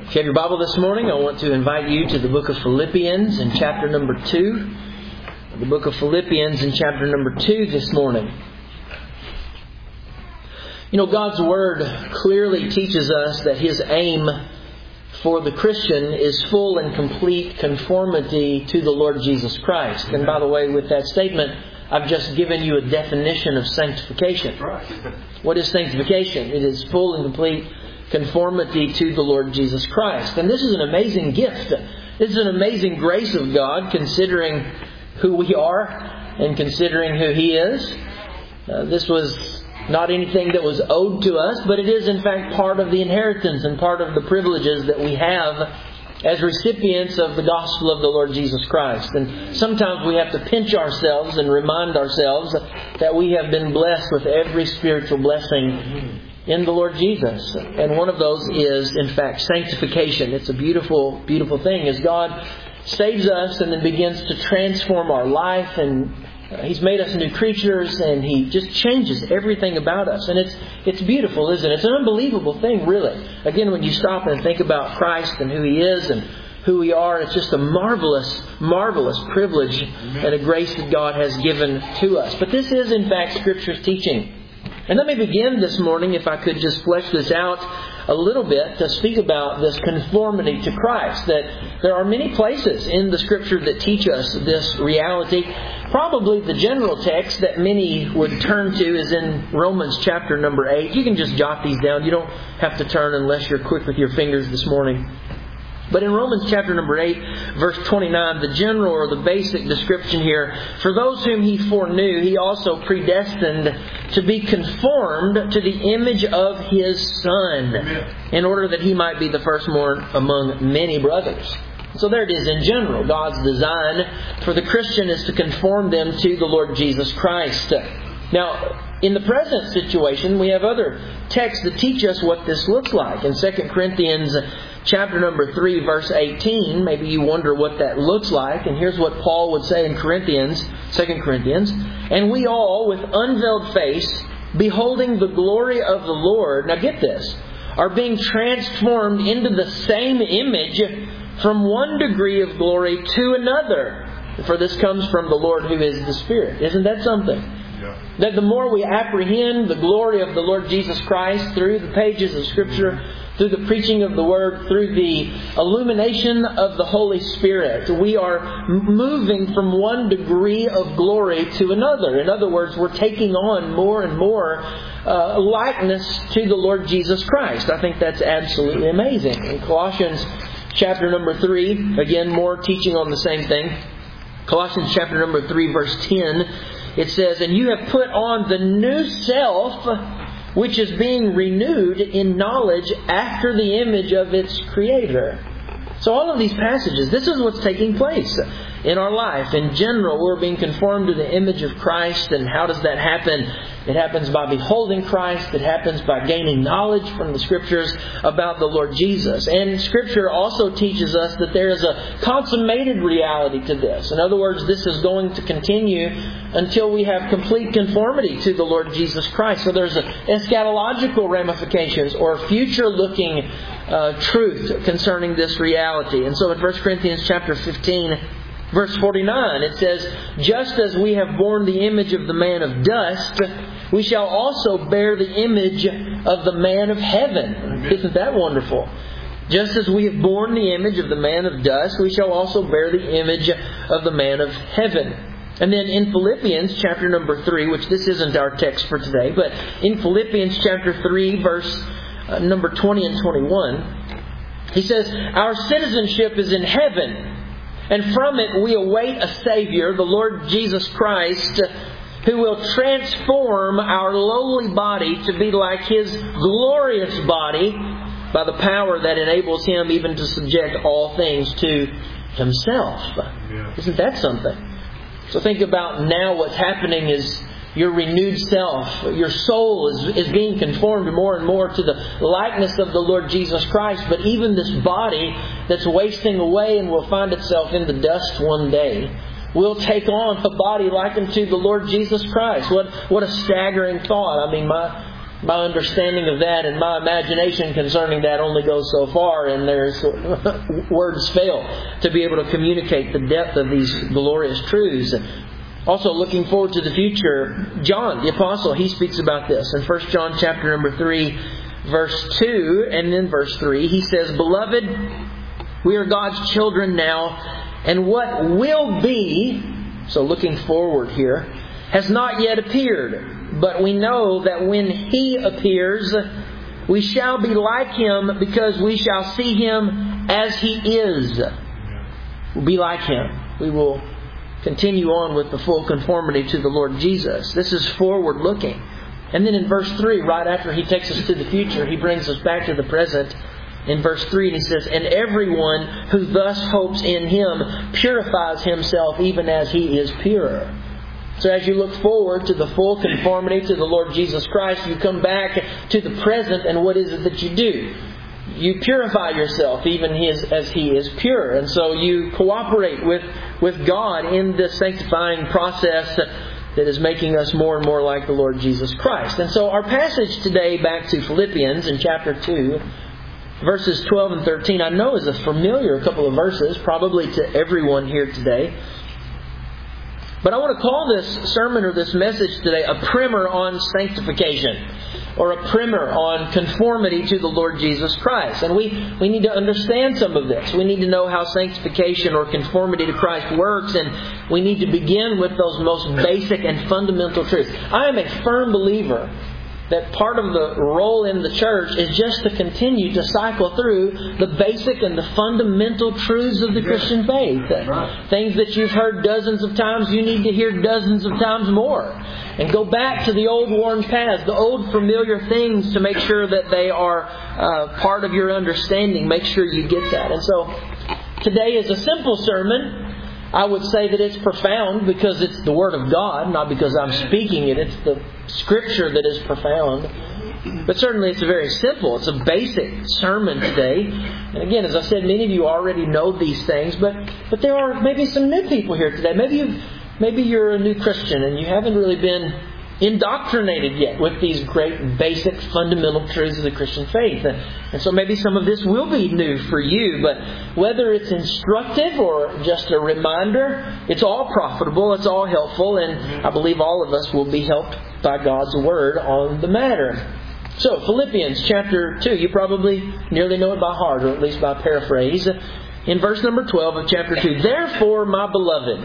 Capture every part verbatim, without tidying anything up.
If you have your Bible this morning, I want to invite you to the book of Philippians in chapter number two. The book of Philippians in chapter number two this morning. You know, God's Word clearly teaches us that His aim for the Christian is full and complete conformity to the Lord Jesus Christ. And by the way, with that statement, I've just given you a definition of sanctification. What is sanctification? It is full and complete conformity to the Lord Jesus Christ. And this is an amazing gift. This is an amazing grace of God, considering who we are and considering who He is. Uh, this was not anything that was owed to us, but it is in fact part of the inheritance and part of the privileges that we have as recipients of the gospel of the Lord Jesus Christ. And sometimes we have to pinch ourselves and remind ourselves that we have been blessed with every spiritual blessing in the Lord Jesus. And one of those is, in fact, sanctification. It's a beautiful, beautiful thing as God saves us and then begins to transform our life, and He's made us new creatures, and He just changes everything about us. And it's it's beautiful, isn't it? It's an unbelievable thing, really. Again, when you stop and think about Christ and who He is and who we are, it's just a marvelous, marvelous privilege and a grace that God has given to us. But this is, in fact, Scripture's teaching. And let me begin this morning, if I could just flesh this out a little bit, to speak about this conformity to Christ. That there are many places in the Scripture that teach us this reality. Probably the general text that many would turn to is in Romans chapter number eight. You can just jot these down. You don't have to turn unless you're quick with your fingers this morning. But in Romans chapter number eight, verse twenty-nine, the general or the basic description here, for those whom He foreknew, He also predestined to be conformed to the image of His Son, in order that He might be the firstborn among many brothers. So there it is in general. God's design for the Christian is to conform them to the Lord Jesus Christ. Now, in the present situation, we have other texts that teach us what this looks like. In Second Corinthians chapter number three, verse eighteen, maybe you wonder what that looks like. And here's what Paul would say in Corinthians, Second Corinthians. And we all, with unveiled face, beholding the glory of the Lord, now get this, are being transformed into the same image from one degree of glory to another. For this comes from the Lord who is the Spirit. Isn't that something? That the more we apprehend the glory of the Lord Jesus Christ through the pages of Scripture, through the preaching of the Word, through the illumination of the Holy Spirit, we are moving from one degree of glory to another. In other words, we're taking on more and more uh, likeness to the Lord Jesus Christ. I think that's absolutely amazing. In Colossians chapter number three, again, more teaching on the same thing. Colossians chapter number three, verse ten, it says, and you have put on the new self, which is being renewed in knowledge after the image of its Creator. So all of these passages, this is what's taking place in our life. In general, we're being conformed to the image of Christ. And how does that happen? It happens by beholding Christ. It happens by gaining knowledge from the Scriptures about the Lord Jesus. And Scripture also teaches us that there is a consummated reality to this. In other words, this is going to continue until we have complete conformity to the Lord Jesus Christ. So there's a eschatological ramifications or future-looking uh, truth concerning this reality. And so in First Corinthians chapter fifteen, verse forty-nine, it says, just as we have borne the image of the man of dust, we shall also bear the image of the man of heaven. Amen. Isn't that wonderful? Just as we have borne the image of the man of dust, we shall also bear the image of the man of heaven. And then in Philippians chapter number three, which this isn't our text for today, but in Philippians chapter three, verse uh, number twenty and twenty-one, he says, our citizenship is in heaven, and from it we await a Savior, the Lord Jesus Christ, who will transform our lowly body to be like His glorious body by the power that enables Him even to subject all things to Himself. Yeah. Isn't that something? So think about now what's happening is your renewed self, your soul is, is being conformed more and more to the likeness of the Lord Jesus Christ. But even this body that's wasting away and will find itself in the dust one day will take on a body like unto the Lord Jesus Christ. What what a staggering thought. I mean, my My understanding of that and my imagination concerning that only goes so far, and there's words fail to be able to communicate the depth of these glorious truths. Also, looking forward to the future, John, the Apostle, he speaks about this. In First John chapter number three, verse two, and then verse three, he says, "Beloved, we are God's children now, and what will be," so looking forward here, "has not yet appeared. But we know that when He appears, we shall be like Him, because we shall see Him as He is." We'll be like Him. We will continue on with the full conformity to the Lord Jesus. This is forward looking. And then in verse three, right after He takes us to the future, He brings us back to the present. In verse three, and He says, "And everyone who thus hopes in Him purifies himself even as He is pure." So as you look forward to the full conformity to the Lord Jesus Christ, you come back to the present, and what is it that you do? You purify yourself even as He is pure. And so you cooperate with, with God in this sanctifying process that is making us more and more like the Lord Jesus Christ. And so our passage today, back to Philippians in chapter two, verses twelve and thirteen, I know is a familiar couple of verses, probably to everyone here today. But I want to call this sermon or this message today a primer on sanctification, or a primer on conformity to the Lord Jesus Christ. And we, we need to understand some of this. We need to know how sanctification or conformity to Christ works, and we need to begin with those most basic and fundamental truths. I am a firm believer that part of the role in the church is just to continue to cycle through the basic and the fundamental truths of the Christian faith. Right. Things that you've heard dozens of times, you need to hear dozens of times more. And go back to the old worn paths, the old familiar things, to make sure that they are uh, part of your understanding. Make sure you get that. And so today is a simple sermon. I would say that it's profound because it's the Word of God, not because I'm speaking it. It's the Scripture that is profound. But certainly it's a very simple, it's a basic sermon today. And again, as I said, many of you already know these things, but but there are maybe some new people here today. Maybe you've, maybe you're a new Christian and you haven't really been indoctrinated yet with these great basic fundamental truths of the Christian faith. And so maybe some of this will be new for you, but whether it's instructive or just a reminder, it's all profitable, it's all helpful, and I believe all of us will be helped by God's Word on the matter. So, Philippians chapter two, you probably nearly know it by heart, or at least by paraphrase. In verse number twelve of chapter two, "Therefore, my beloved,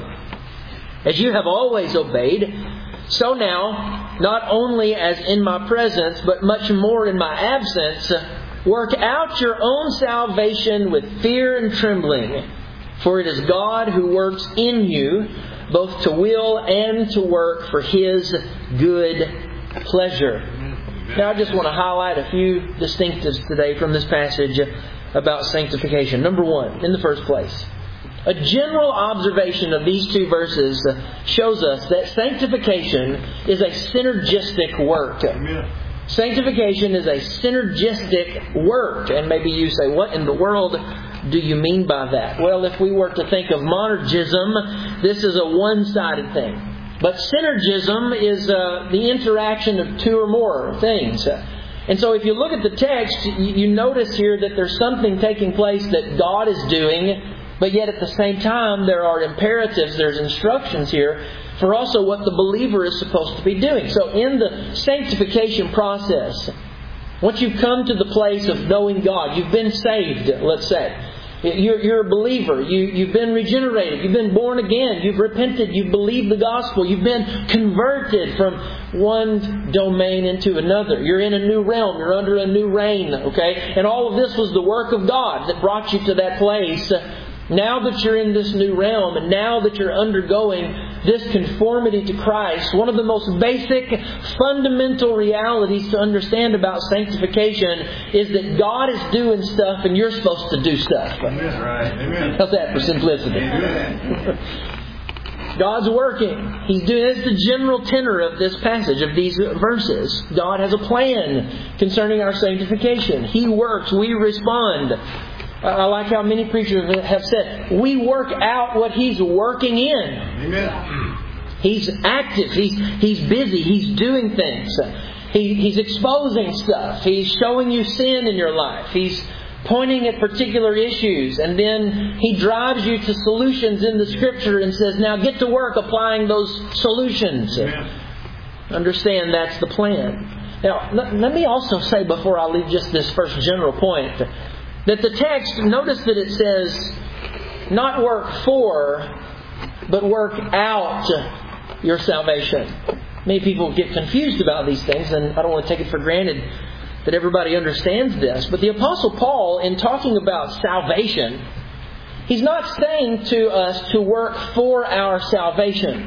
as you have always obeyed, so now, not only as in my presence, but much more in my absence, work out your own salvation with fear and trembling. For it is God who works in you, both to will and to work for His good pleasure." Now I just want to highlight a few distinctives today from this passage about sanctification. Number one, in the first place, a general observation of these two verses shows us that sanctification is a synergistic work. Amen. Sanctification is a synergistic work. And maybe you say, what in the world do you mean by that? Well, if we were to think of monergism, this is a one-sided thing. But synergism is uh, the interaction of two or more things. And so if you look at the text, you notice here that there's something taking place that God is doing, but yet at the same time, there are imperatives, there's instructions here for also what the believer is supposed to be doing. So in the sanctification process, once you've come to the place of knowing God, you've been saved, let's say. You're, you're a believer. You, you've been regenerated. You've been born again. You've repented. You've believed the gospel. You've been converted from one domain into another. You're in a new realm. You're under a new reign. Okay? And all of this was the work of God that brought you to that place. Now that you're in this new realm, and now that you're undergoing this conformity to Christ, one of the most basic, fundamental realities to understand about sanctification is that God is doing stuff and you're supposed to do stuff. Amen. Right. Amen. How's that for simplicity? Amen. God's working. He's doing. That's the general tenor of this passage, of these verses. God has a plan concerning our sanctification. He works. We respond. I like how many preachers have said, we work out what He's working in. Amen. He's active. He's He's busy. He's doing things. he, He's exposing stuff. He's showing you sin in your life. He's pointing at particular issues. And then He drives you to solutions in the Scripture and says, now get to work applying those solutions. Amen. Understand that's the plan. Now, let me also say before I leave just this first general point, that the text, notice that it says, not work for, but work out your salvation. Many people get confused about these things, and I don't want to take it for granted that everybody understands this. But the Apostle Paul, in talking about salvation, he's not saying to us to work for our salvation.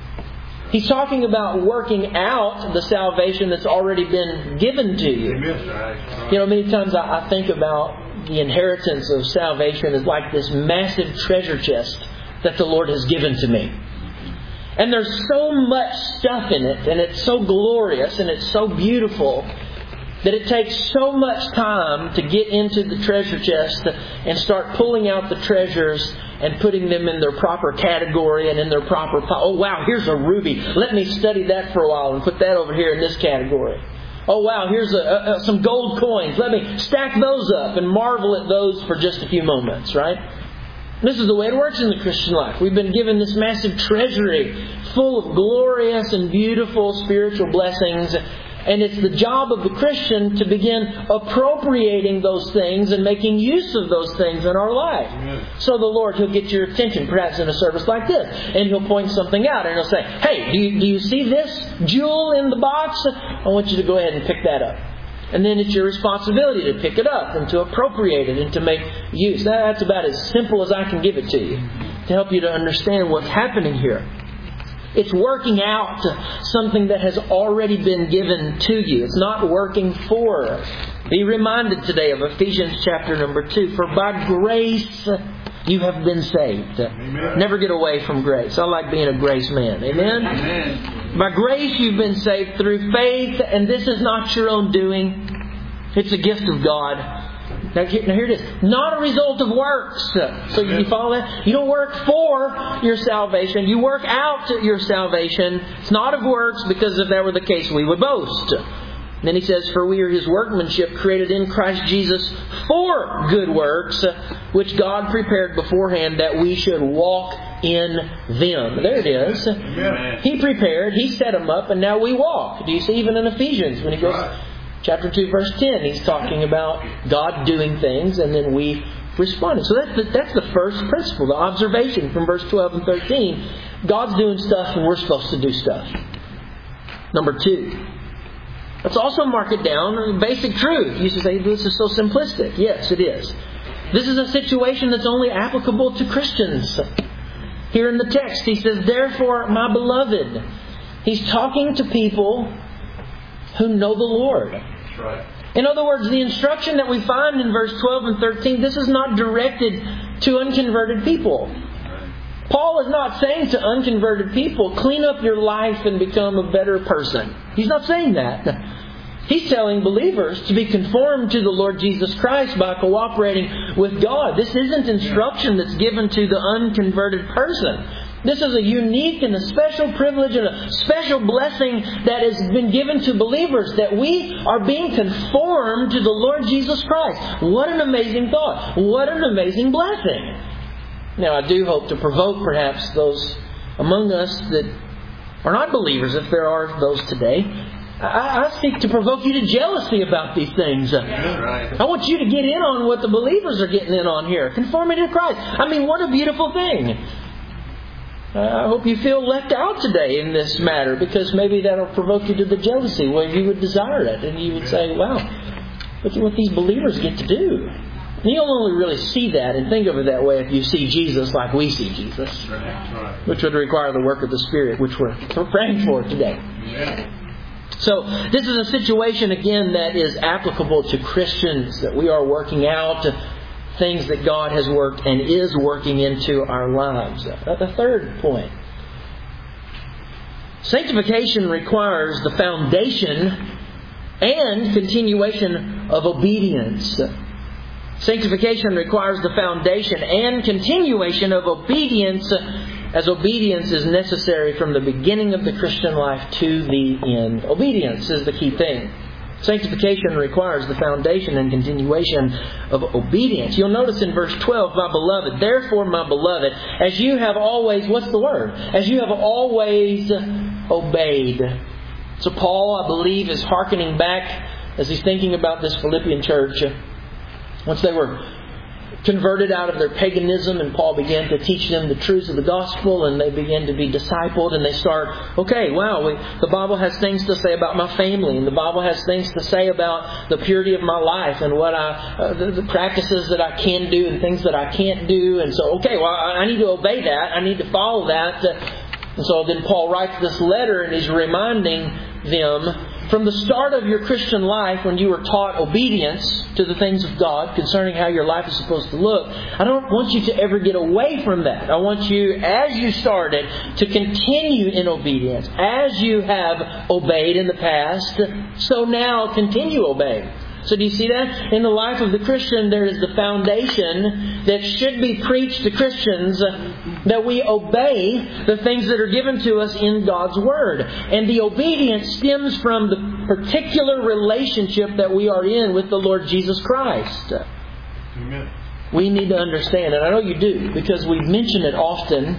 He's talking about working out the salvation that's already been given to you. You know, many times I think about the inheritance of salvation as like this massive treasure chest that the Lord has given to me. And there's so much stuff in it, and it's so glorious, and it's so beautiful, that it takes so much time to get into the treasure chest and start pulling out the treasures and putting them in their proper category and in their proper pile. Oh wow, here's a ruby. Let me study that for a while and put that over here in this category. Oh wow, here's a, a, some gold coins. Let me stack those up and marvel at those for just a few moments, right? This is the way it works in the Christian life. We've been given this massive treasury full of glorious and beautiful spiritual blessings. And it's the job of the Christian to begin appropriating those things and making use of those things in our life. Amen. So the Lord, He'll get your attention, perhaps in a service like this. And He'll point something out and He'll say, hey, do you, do you see this jewel in the box? I want you to go ahead and pick that up. And then it's your responsibility to pick it up and to appropriate it and to make use. That's about as simple as I can give it to you, to help you to understand what's happening here. It's working out something that has already been given to you. It's not working for. Be reminded today of Ephesians chapter number two. For by grace you have been saved. Amen. Never get away from grace. I like being a grace man. Amen? Amen. By grace you've been saved through faith, and this is not your own doing. It's a gift of God. Now here, now here it is. Not a result of works. So you follow that? You don't work for your salvation. You work out your salvation. It's not of works, because if that were the case, we would boast. And then he says, for we are His workmanship, created in Christ Jesus for good works, which God prepared beforehand that we should walk in them. There it is. Amen. He prepared. He set them up, and now we walk. Do you see even in Ephesians when he goes... Right. Chapter two, verse ten, he's talking about God doing things and then we responding. So that's the, that's the first principle, the observation from verse twelve and thirteen. God's doing stuff and we're supposed to do stuff. Number two, let's also mark it down, basic truth. You used to say, this is so simplistic. Yes, it is. This is a situation that's only applicable to Christians. Here in the text, he says, therefore, my beloved. He's talking to people who know the Lord. That's right. In other words, the instruction that we find in verse twelve and thirteen, this is not directed to unconverted people. Right. Paul is not saying to unconverted people, clean up your life and become a better person. He's not saying that. He's telling believers to be conformed to the Lord Jesus Christ by cooperating with God. This isn't instruction that's given to the unconverted person. This is a unique and a special privilege and a special blessing that has been given to believers, that we are being conformed to the Lord Jesus Christ. What an amazing thought. What an amazing blessing. Now, I do hope to provoke perhaps those among us that are not believers, if there are those today. I, I seek to provoke you to jealousy about these things. Right. I want you to get in on what the believers are getting in on here. Conformity to Christ. I mean, what a beautiful thing. I hope you feel left out today in this matter, because maybe that'll provoke you to the jealousy where you would desire it and you would say, wow, look at what these believers get to do. And you'll only really see that and think of it that way if you see Jesus like we see Jesus, which would require the work of the Spirit, which we're praying for today. So this is a situation, again, that is applicable to Christians, that we are working out things that God has worked and is working into our lives. The third point. Sanctification requires the foundation and continuation of obedience. Sanctification requires the foundation and continuation of obedience as obedience is necessary from the beginning of the Christian life to the end. Obedience is the key thing. Sanctification requires the foundation and continuation of obedience. You'll notice in verse twelve, my beloved, therefore, my beloved, as you have always, what's the word? As you have always obeyed. So Paul, I believe, is hearkening back as he's thinking about this Philippian church. Once they were converted out of their paganism, and Paul began to teach them the truths of the gospel, and they began to be discipled, and they start, okay, wow, we, the Bible has things to say about my family, and the Bible has things to say about the purity of my life, and what I, uh, the, the practices that I can do, and things that I can't do, and so, okay, well, I, I need to obey that, I need to follow that, and so then Paul writes this letter, and he's reminding them, from the start of your Christian life, when you were taught obedience to the things of God concerning how your life is supposed to look, I don't want you to ever get away from that. I want you, as you started, to continue in obedience. As you have obeyed in the past, so now continue obeying. So do you see that? In the life of the Christian, there is the foundation that should be preached to Christians, that we obey the things that are given to us in God's Word. And the obedience stems from the particular relationship that we are in with the Lord Jesus Christ. Amen. We need to understand, and I know you do, because we mention it often.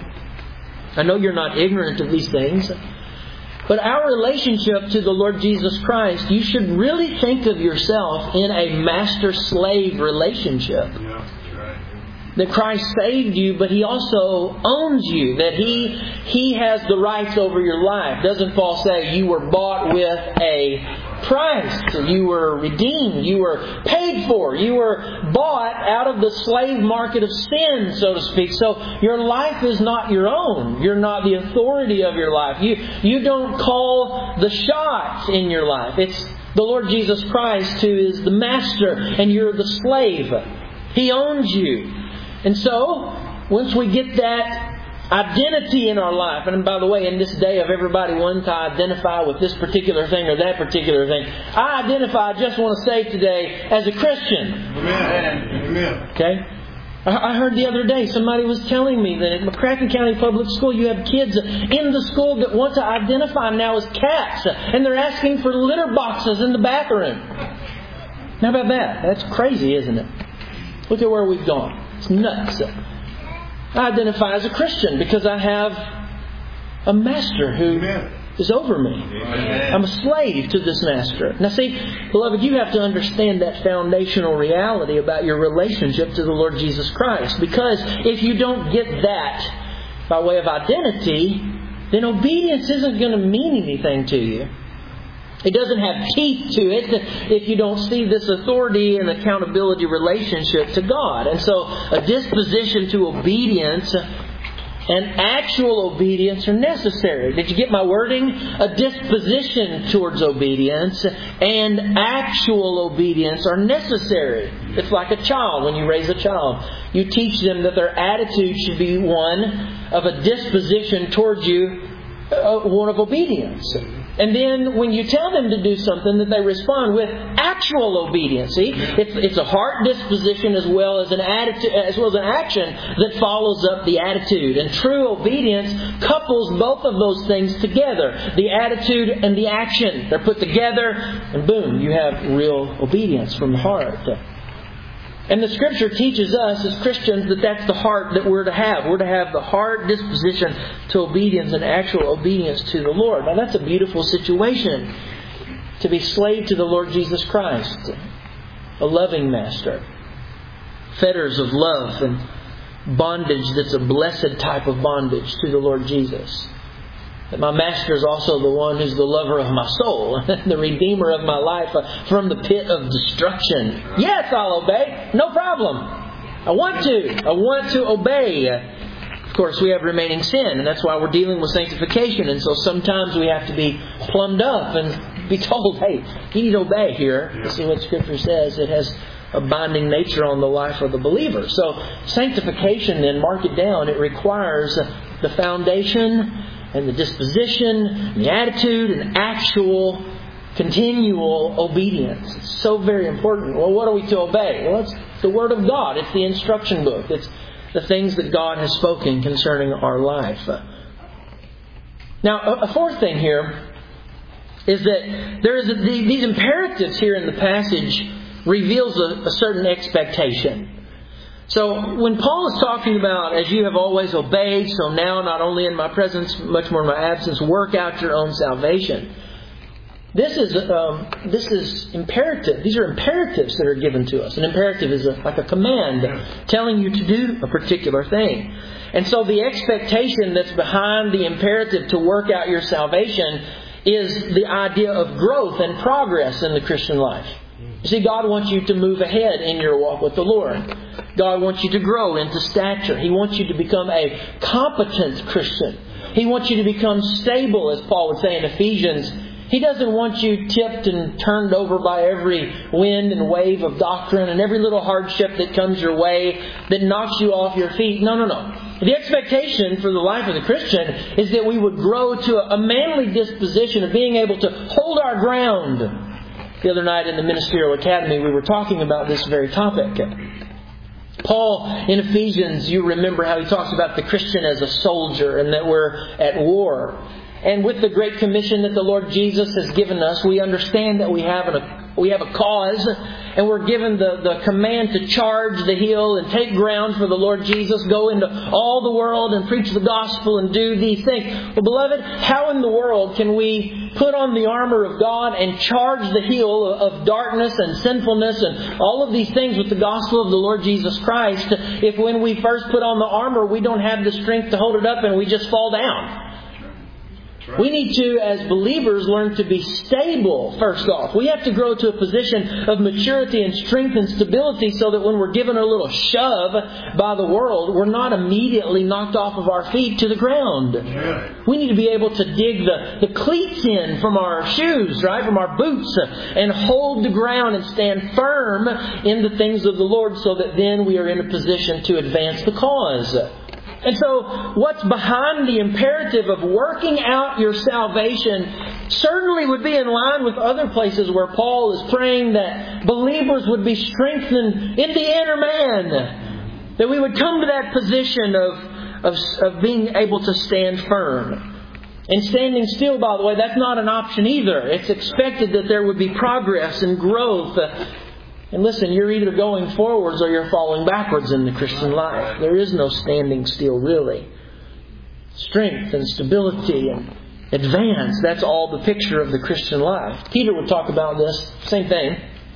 I know you're not ignorant of these things. But our relationship to the Lord Jesus Christ, you should really think of yourself in a master-slave relationship. Yeah, that's right. That Christ saved you, but He also owns you. That He He has the rights over your life. Doesn't Paul say you were bought with a price? You were redeemed. You were paid for. You were bought out of the slave market of sin, so to speak. So your life is not your own. You're not the authority of your life. You, you don't call the shots in your life. It's the Lord Jesus Christ who is the master, and you're the slave. He owns you. And so, once we get that identity in our life, and by the way, in this day of everybody wanting to identify with this particular thing or that particular thing, I identify, I just want to say today, as a Christian. Amen. Amen. Okay? I heard the other day, somebody was telling me that at McCracken County Public School, you have kids in the school that want to identify now as cats, and they're asking for litter boxes in the bathroom. How about that? That's crazy, isn't it? Look at where we've gone. It's nuts. I identify as a Christian because I have a master who Amen. Is over me. Amen. I'm a slave to this master. Now see, beloved, you have to understand that foundational reality about your relationship to the Lord Jesus Christ. Because if you don't get that by way of identity, then obedience isn't going to mean anything to you. It doesn't have teeth to it if you don't see this authority and accountability relationship to God. And so a disposition to obedience and actual obedience are necessary. Did you get my wording? A disposition towards obedience and actual obedience are necessary. It's like a child when you raise a child. You teach them that their attitude should be one of a disposition towards you, uh, one of obedience. And then when you tell them to do something, that they respond with actual obedience. See, it's, it's a heart disposition as well as an attitude, as well as an action that follows up the attitude. And true obedience couples both of those things together. The attitude and the action. They're put together and boom, you have real obedience from the heart. And the Scripture teaches us as Christians that that's the heart that we're to have. We're to have the heart disposition to obedience and actual obedience to the Lord. Now that's a beautiful situation. To be slave to the Lord Jesus Christ. A loving master. Fetters of love and bondage that's a blessed type of bondage to the Lord Jesus. That my master is also the one who's the lover of my soul, the redeemer of my life from the pit of destruction. Yes, I'll obey. No problem. I want to. I want to obey. Of course, we have remaining sin, and that's why we're dealing with sanctification. And so sometimes we have to be plumbed up and be told, hey, you need to obey here. You see what Scripture says. It has a binding nature on the life of the believer. So sanctification, then, mark it down, it requires the foundation and the disposition, and the attitude, and actual, continual obedience. It's so very important. Well, what are we to obey? Well, it's the Word of God. It's the instruction book. It's the things that God has spoken concerning our life. Now, a fourth thing here is that there is a, these imperatives here in the passage reveals a, a certain expectation. So when Paul is talking about, as you have always obeyed, so now not only in my presence, much more in my absence, work out your own salvation. This is um, this is imperative. These are imperatives that are given to us. An imperative is a, like a command telling you to do a particular thing. And so the expectation that's behind the imperative to work out your salvation is the idea of growth and progress in the Christian life. You see, God wants you to move ahead in your walk with the Lord. God wants you to grow into stature. He wants you to become a competent Christian. He wants you to become stable, as Paul would say in Ephesians. He doesn't want you tipped and turned over by every wind and wave of doctrine and every little hardship that comes your way that knocks you off your feet. No, no, no. The expectation for the life of the Christian is that we would grow to a manly disposition of being able to hold our ground. The other night in the Ministerial Academy, we were talking about this very topic. Paul, in Ephesians, you remember how he talks about the Christian as a soldier and that we're at war. And with the Great Commission that the Lord Jesus has given us, we understand that we have a, we have a cause, and we're given the, the command to charge the hill and take ground for the Lord Jesus, go into all the world and preach the gospel and do these things. Well, beloved, how in the world can we put on the armor of God and charge the hill of darkness and sinfulness and all of these things with the gospel of the Lord Jesus Christ if when we first put on the armor we don't have the strength to hold it up and we just fall down? We need to, as believers, learn to be stable, first off. We have to grow to a position of maturity and strength and stability so that when we're given a little shove by the world, we're not immediately knocked off of our feet to the ground. Yeah. We need to be able to dig the, the cleats in from our shoes, right, from our boots, and hold the ground and stand firm in the things of the Lord so that then we are in a position to advance the cause. And so what's behind the imperative of working out your salvation certainly would be in line with other places where Paul is praying that believers would be strengthened in the inner man. That we would come to that position of, of, of being able to stand firm. And standing still, by the way, that's not an option either. It's expected that there would be progress and growth. And listen, you're either going forwards or you're falling backwards in the Christian life. There is no standing still, really. Strength and stability and advance, that's all the picture of the Christian life. Peter would talk about this, same thing.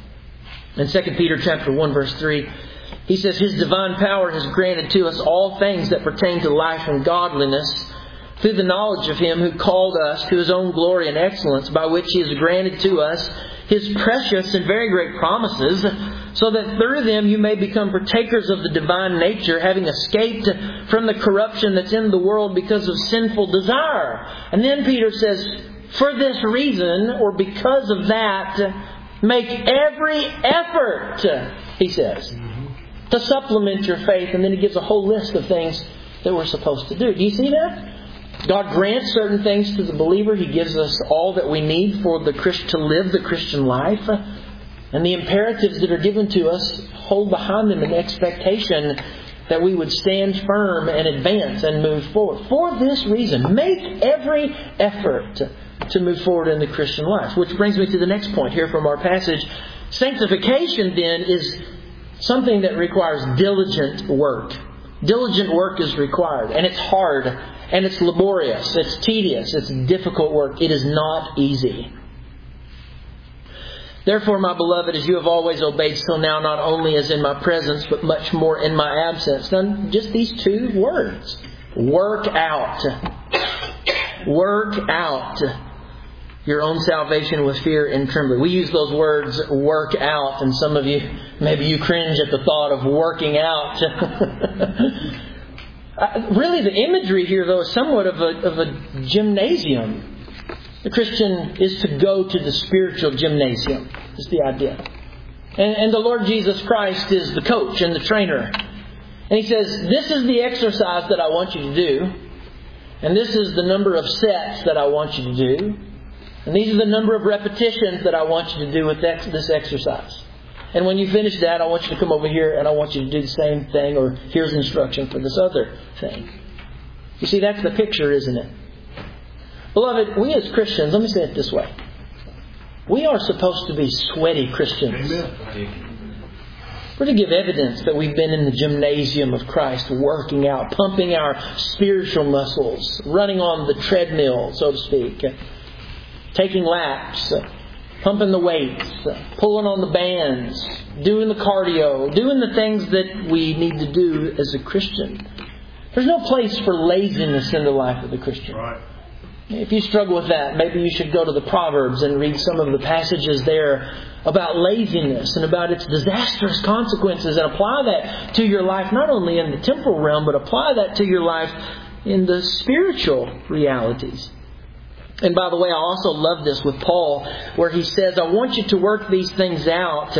In Second Peter chapter one, verse three, he says, His divine power has granted to us all things that pertain to life and godliness through the knowledge of Him who called us to His own glory and excellence, by which He has granted to us His precious and very great promises, so that through them you may become partakers of the divine nature, having escaped from the corruption that's in the world because of sinful desire. And then Peter says, for this reason, or because of that, make every effort, he says, to supplement your faith. And then he gives a whole list of things that we're supposed to do. Do you see that? God grants certain things to the believer. He gives us all that we need for the Christ to live the Christian life. And the imperatives that are given to us hold behind them an expectation that we would stand firm and advance and move forward. For this reason, make every effort to move forward in the Christian life. Which brings me to the next point here from our passage. Sanctification then is something that requires diligent work. Diligent work is required, and it's hard, and it's laborious, it's tedious, it's difficult work. It is not easy. Therefore, my beloved, as you have always obeyed, so now not only as in my presence, but much more in my absence. Now, just these two words. Work out. Work out your own salvation with fear and trembling. We use those words, work out, and some of you, maybe you cringe at the thought of working out. Really, the imagery here, though, is somewhat of a, of a gymnasium. The Christian is to go to the spiritual gymnasium, is the idea. And, and the Lord Jesus Christ is the coach and the trainer. And He says, this is the exercise that I want you to do. And this is the number of sets that I want you to do. And these are the number of repetitions that I want you to do with this exercise. And when you finish that, I want you to come over here and I want you to do the same thing, or here's instruction for this other thing. You see, that's the picture, isn't it? Beloved, we as Christians, let me say it this way. We are supposed to be sweaty Christians. Amen. We're to give evidence that we've been in the gymnasium of Christ, working out, pumping our spiritual muscles, running on the treadmill, so to speak, taking laps, pumping the weights, pulling on the bands, doing the cardio, doing the things that we need to do as a Christian. There's no place for laziness in the life of the Christian. Right. If you struggle with that, maybe you should go to the Proverbs and read some of the passages there about laziness and about its disastrous consequences, and apply that to your life, not only in the temporal realm, but apply that to your life in the spiritual realities. And by the way, I also love this with Paul, where he says, I want you to work these things out,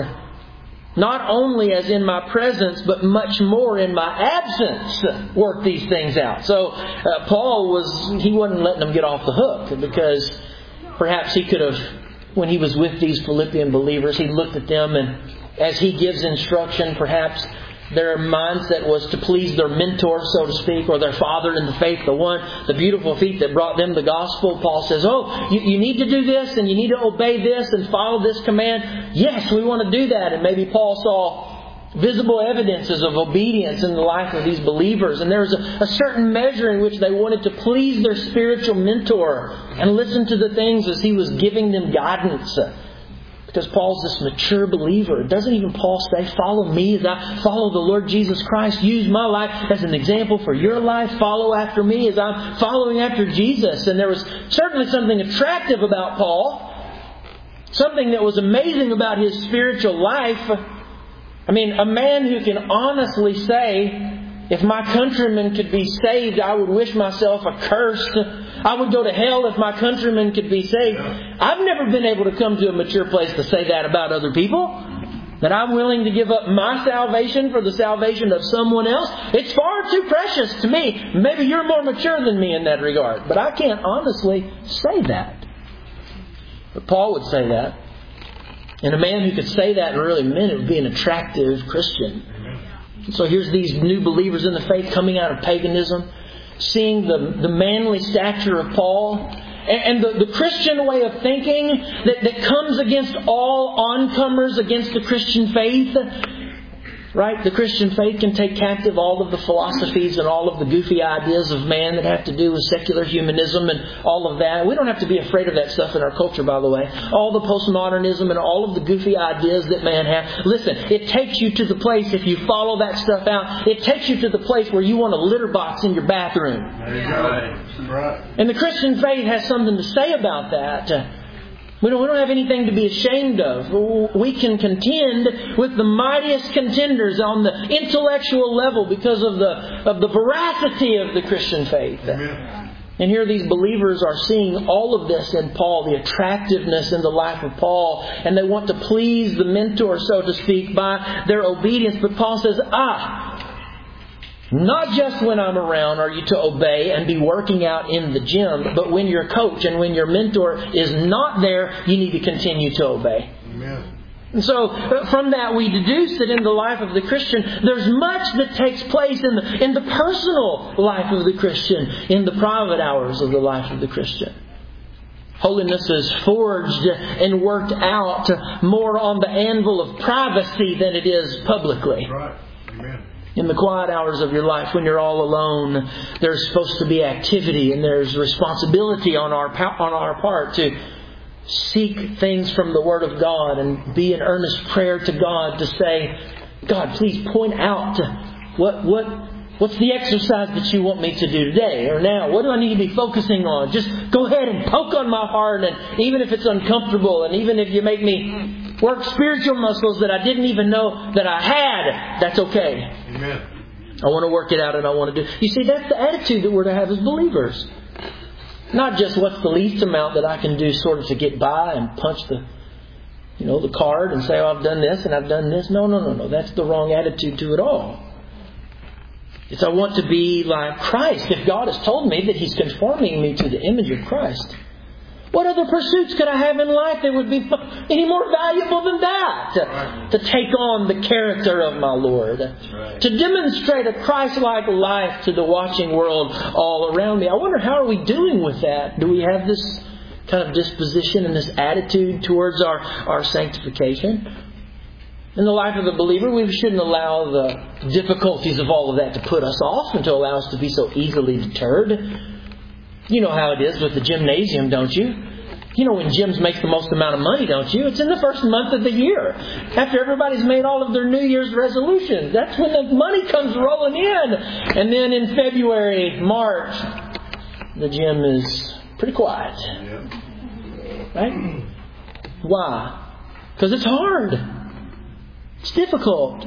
not only as in my presence, but much more in my absence, work these things out. So uh, Paul was, he wasn't letting them get off the hook, because perhaps he could have, when he was with these Philippian believers, he looked at them, and as he gives instruction, perhaps their mindset was to please their mentor, so to speak, or their father in the faith, the one, the beautiful feet that brought them the gospel. Paul says, oh, you, you need to do this, and you need to obey this, and follow this command. Yes, we want to do that. And maybe Paul saw visible evidences of obedience in the life of these believers. And there was a, a certain measure in which they wanted to please their spiritual mentor and listen to the things as he was giving them guidance. Because Paul's this mature believer. Doesn't even Paul say, follow me as I follow the Lord Jesus Christ? Use my life as an example for your life. Follow after me as I'm following after Jesus. And there was certainly something attractive about Paul. Something that was amazing about his spiritual life. I mean, a man who can honestly say, if my countrymen could be saved, I would wish myself accursed. I would go to hell if my countrymen could be saved. I've never been able to come to a mature place to say that about other people. That I'm willing to give up my salvation for the salvation of someone else. It's far too precious to me. Maybe you're more mature than me in that regard. But I can't honestly say that. But Paul would say that. And a man who could say that and really meant it would be an attractive Christian. So here's these new believers in the faith coming out of paganism, seeing the, the manly stature of Paul, and, and the, the Christian way of thinking that, that comes against all oncomers against the Christian faith. Right? The Christian faith can take captive all of the philosophies and all of the goofy ideas of man that have to do with secular humanism and all of that. We don't have to be afraid of that stuff in our culture, by the way. All the postmodernism and all of the goofy ideas that man has. Listen, it takes you to the place, if you follow that stuff out, it takes you to the place where you want a litter box in your bathroom. There you go. Right. And the Christian faith has something to say about that. We don't, we don't have anything to be ashamed of. We can contend with the mightiest contenders on the intellectual level because of the of the veracity of the Christian faith. Amen. And here these believers are seeing all of this in Paul, the attractiveness in the life of Paul, and they want to please the mentor, so to speak, by their obedience. But Paul says, ah, not just when I'm around are you to obey and be working out in the gym, but when your coach and when your mentor is not there, you need to continue to obey. Amen. And so from that we deduce that in the life of the Christian, there's much that takes place in the, in the personal life of the Christian, in the private hours of the life of the Christian. Holiness is forged and worked out more on the anvil of privacy than it is publicly. Right. Amen. In the quiet hours of your life, when you're all alone, there's supposed to be activity and there's responsibility on our on our part to seek things from the Word of God and be in earnest prayer to God to say, God, please point out what what what's the exercise that you want me to do today or now? What do I need to be focusing on? Just go ahead and poke on my heart, and even if it's uncomfortable, and even if you make me work spiritual muscles that I didn't even know that I had, that's okay. Amen. I want to work it out and I want to do. You see, that's the attitude that we're to have as believers. Not just what's the least amount that I can do sort of to get by and punch the, you know, the card and say, oh, I've done this and I've done this. No, no, no, no. That's the wrong attitude to it all. It's I want to be like Christ. If God has told me that He's conforming me to the image of Christ, What other pursuits could I have in life that would be any more valuable than that? Right. To take on the character of my Lord. Right. To demonstrate a Christ-like life to the watching world all around me. I wonder, how are we doing with that? Do we have this kind of disposition and this attitude towards our, our sanctification? In the life of the believer, we shouldn't allow the difficulties of all of that to put us off and to allow us to be so easily deterred. You know how it is with the gymnasium, don't you? You know when gyms make the most amount of money, don't you? It's in the first month of the year. After everybody's made all of their New Year's resolutions. That's when the money comes rolling in. And then in February, March, the gym is pretty quiet. Right? Why? Because it's hard. It's difficult.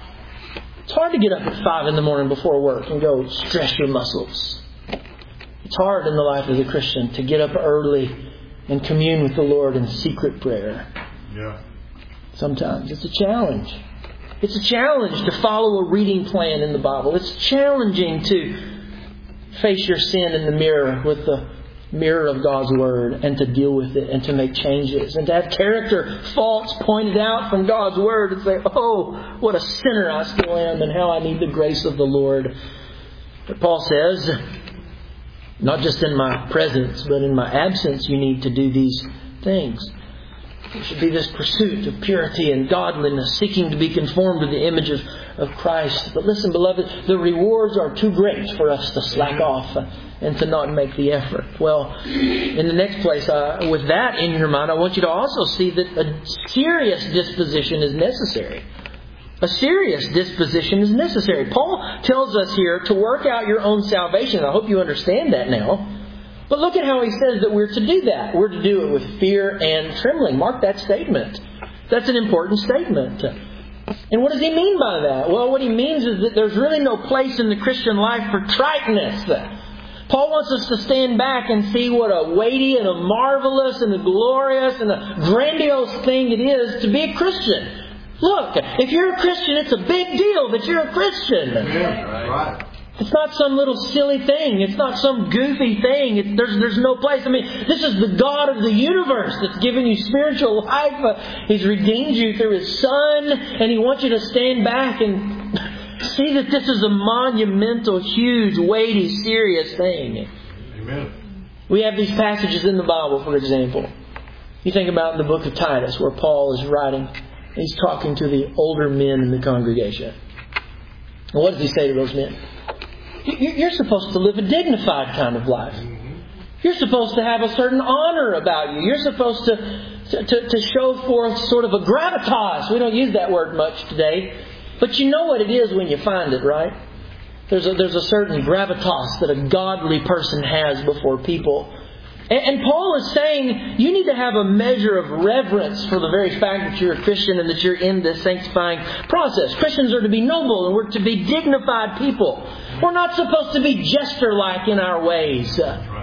It's hard to get up at five in the morning before work and go stress your muscles. It's hard in the life of the Christian to get up early and commune with the Lord in secret prayer. Yeah. Sometimes it's a challenge. It's a challenge to follow a reading plan in the Bible. It's challenging to face your sin in the mirror with the mirror of God's Word and to deal with it and to make changes and to have character faults pointed out from God's Word and say, oh, what a sinner I still am and how I need the grace of the Lord. But Paul says, not just in my presence, but in my absence, you need to do these things. There should be this pursuit of purity and godliness, seeking to be conformed to the image of, of Christ. But listen, beloved, the rewards are too great for us to slack off and to not make the effort. Well, in the next place, uh, with that in your mind, I want you to also see that a serious disposition is necessary. A serious disposition is necessary. Paul tells us here to work out your own salvation. I hope you understand that now. But look at how he says that we're to do that. We're to do it with fear and trembling. Mark that statement. That's an important statement. And what does he mean by that? Well, what he means is that there's really no place in the Christian life for triteness. Paul wants us to stand back and see what a weighty and a marvelous and a glorious and a grandiose thing it is to be a Christian. Look, if you're a Christian, it's a big deal that you're a Christian. Yeah, right. It's not some little silly thing. It's not some goofy thing. It's, there's, there's no place. I mean, this is the God of the universe that's given you spiritual life. Uh, He's redeemed you through His Son. And He wants you to stand back and see that this is a monumental, huge, weighty, serious thing. Amen. We have these passages in the Bible, for example. You think about the book of Titus, where Paul is writing. He's talking to the older men in the congregation. And what does he say to those men? You're supposed to live a dignified kind of life. You're supposed to have a certain honor about you. You're supposed to, to, to show forth sort of a gravitas. We don't use that word much today. But you know what it is when you find it, right? There's a, there's a certain gravitas that a godly person has before people. And Paul is saying you need to have a measure of reverence for the very fact that you're a Christian and that you're in this sanctifying process. Christians are to be noble and we're to be dignified people. We're not supposed to be jester-like in our ways.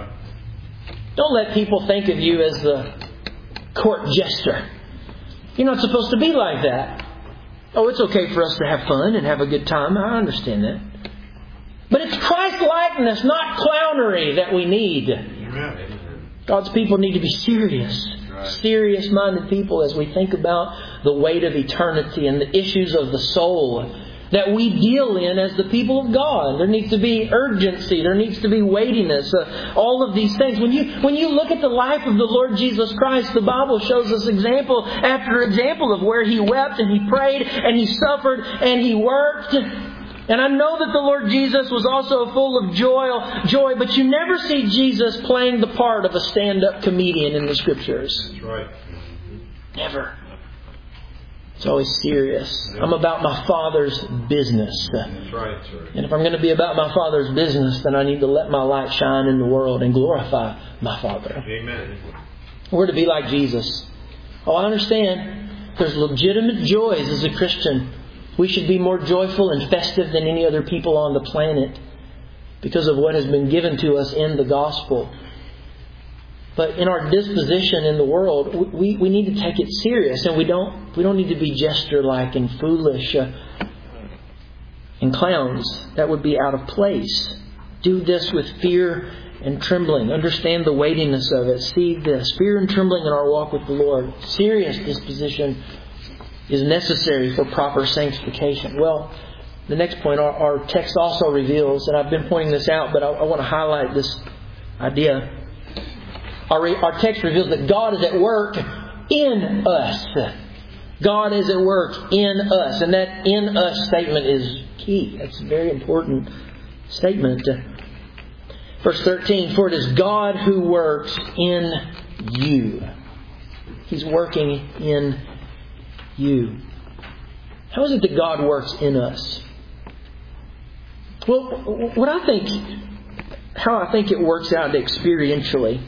Don't let people think of you as the court jester. You're not supposed to be like that. Oh, it's okay for us to have fun and have a good time. I understand that. But it's Christ-likeness, not clownery, that we need. Amen. God's people need to be serious, right. serious-minded people as we think about the weight of eternity and the issues of the soul that we deal in as the people of God. There needs to be urgency. There needs to be weightiness. Uh, all of these things. When you when you look at the life of the Lord Jesus Christ, the Bible shows us example after example of where He wept and He prayed and He suffered and He worked. And I know that the Lord Jesus was also full of joy, joy, but you never see Jesus playing the part of a stand-up comedian in the Scriptures. That's right. Never. It's always serious. I'm about my Father's business. That's right, sir. And if I'm going to be about my Father's business, then I need to let my light shine in the world and glorify my Father. Amen. We're to be like Jesus. Oh, I understand. There's legitimate joys as a Christian. We should be more joyful and festive than any other people on the planet because of what has been given to us in the gospel. But in our disposition in the world, we, we need to take it serious, and we don't we don't need to be jester-like and foolish uh, and clowns. That would be out of place. Do this with fear and trembling. Understand the weightiness of it. See this. Fear and trembling in our walk with the Lord. Serious disposition is necessary for proper sanctification. Well, the next point, our, our text also reveals, and I've been pointing this out, but I, I want to highlight this idea. Our, re, our text reveals that God is at work in us. God is at work in us. And that in us statement is key. That's a very important statement. Verse thirteen, for it is God who works in you. He's working in you. How is it that God works in us? Well, what I think, how I think it works out experientially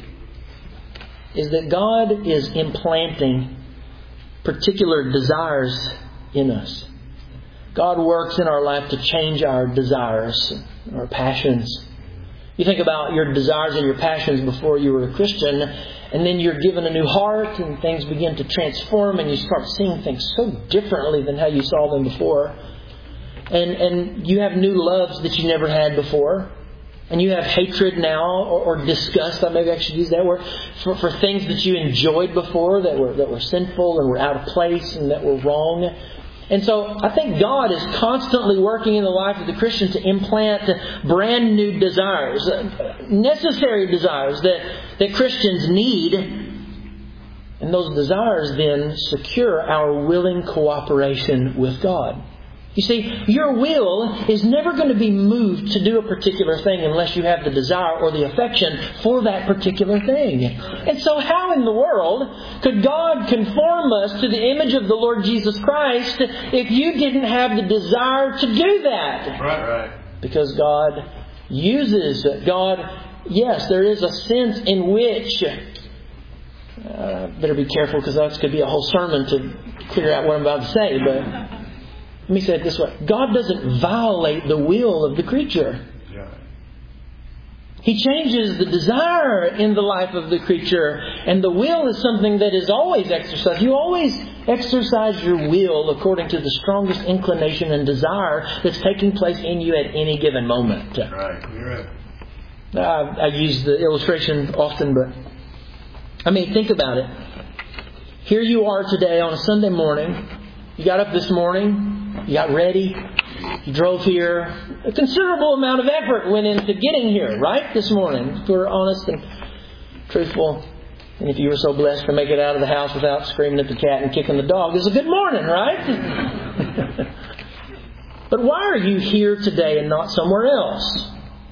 is that God is implanting particular desires in us. God works in our life to change our desires, our passions. You think about your desires and your passions before you were a Christian, and then you're given a new heart and things begin to transform and you start seeing things so differently than how you saw them before. And and you have new loves that you never had before. And you have hatred now, or, or disgust, maybe I should use that word, for, for things that you enjoyed before that were that were sinful and were out of place and that were wrong. And so I think God is constantly working in the life of the Christian to implant brand new desires, necessary desires that, that Christians need. And those desires then secure our willing cooperation with God. You see, your will is never going to be moved to do a particular thing unless you have the desire or the affection for that particular thing. And so how in the world could God conform us to the image of the Lord Jesus Christ if you didn't have the desire to do that? Right, right. Because God uses it. God, yes, there is a sense in which... Uh, better be careful because that could be a whole sermon to clear out what I'm about to say, but... Let me say it this way. God doesn't violate the will of the creature. Yeah. He changes the desire in the life of the creature. And the will is something that is always exercised. You always exercise your will according to the strongest inclination and desire that's taking place in you at any given moment. Right. You're right. I, I use the illustration often, but I mean, think about it. Here you are today on a Sunday morning. You got up this morning. You got ready. You drove here. A considerable amount of effort went into getting here, right? This morning. If we're honest and truthful. And if you were so blessed to make it out of the house without screaming at the cat and kicking the dog, it's a good morning, right? But why are you here today and not somewhere else?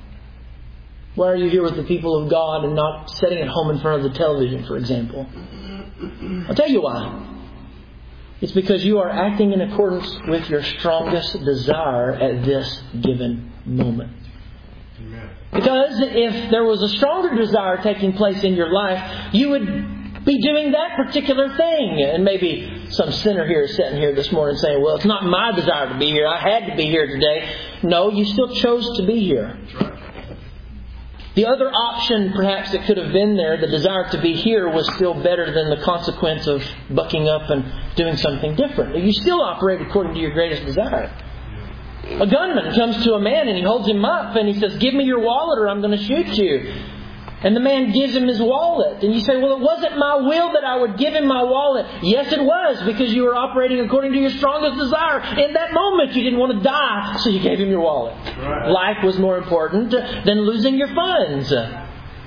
Why are you here with the people of God and not sitting at home in front of the television, for example? I'll tell you why. It's because you are acting in accordance with your strongest desire at this given moment. Amen. Because if there was a stronger desire taking place in your life, you would be doing that particular thing. And maybe some sinner here is sitting here this morning saying, well, it's not my desire to be here. I had to be here today. No, you still chose to be here. That's right. The other option perhaps that could have been there, the desire to be here, was still better than the consequence of bucking up and doing something different. You still operate according to your greatest desire. A gunman comes to a man and he holds him up and he says, give me your wallet or I'm going to shoot you. And the man gives him his wallet. And you say, well, it wasn't my will that I would give him my wallet. Yes, it was, because you were operating according to your strongest desire. In that moment, you didn't want to die, so you gave him your wallet. Right. Life was more important than losing your funds. Yeah.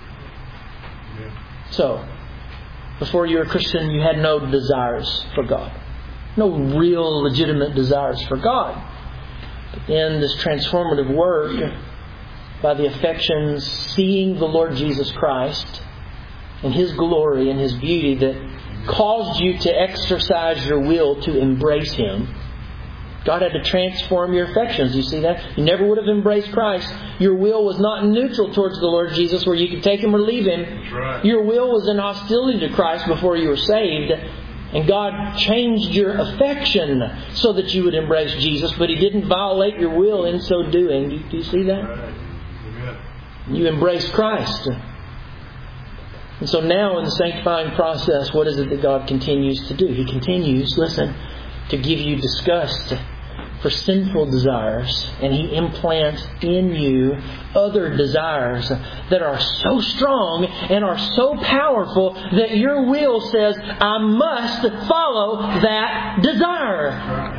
So, before you were a Christian, you had no desires for God. No real legitimate desires for God. But then this transformative work, by the affections, seeing the Lord Jesus Christ and His glory and His beauty that caused you to exercise your will to embrace Him. God had to transform your affections. You see that? You never would have embraced Christ. Your will was not neutral towards the Lord Jesus where you could take Him or leave Him. That's right. Your will was in hostility to Christ before you were saved. And God changed your affection so that you would embrace Jesus. But He didn't violate your will in so doing. Do you, do you see that? Right. You embrace Christ. And so now in the sanctifying process, what is it that God continues to do? He continues, listen, to give you disgust for sinful desires, and He implants in you other desires that are so strong and are so powerful that your will says, I must follow that desire.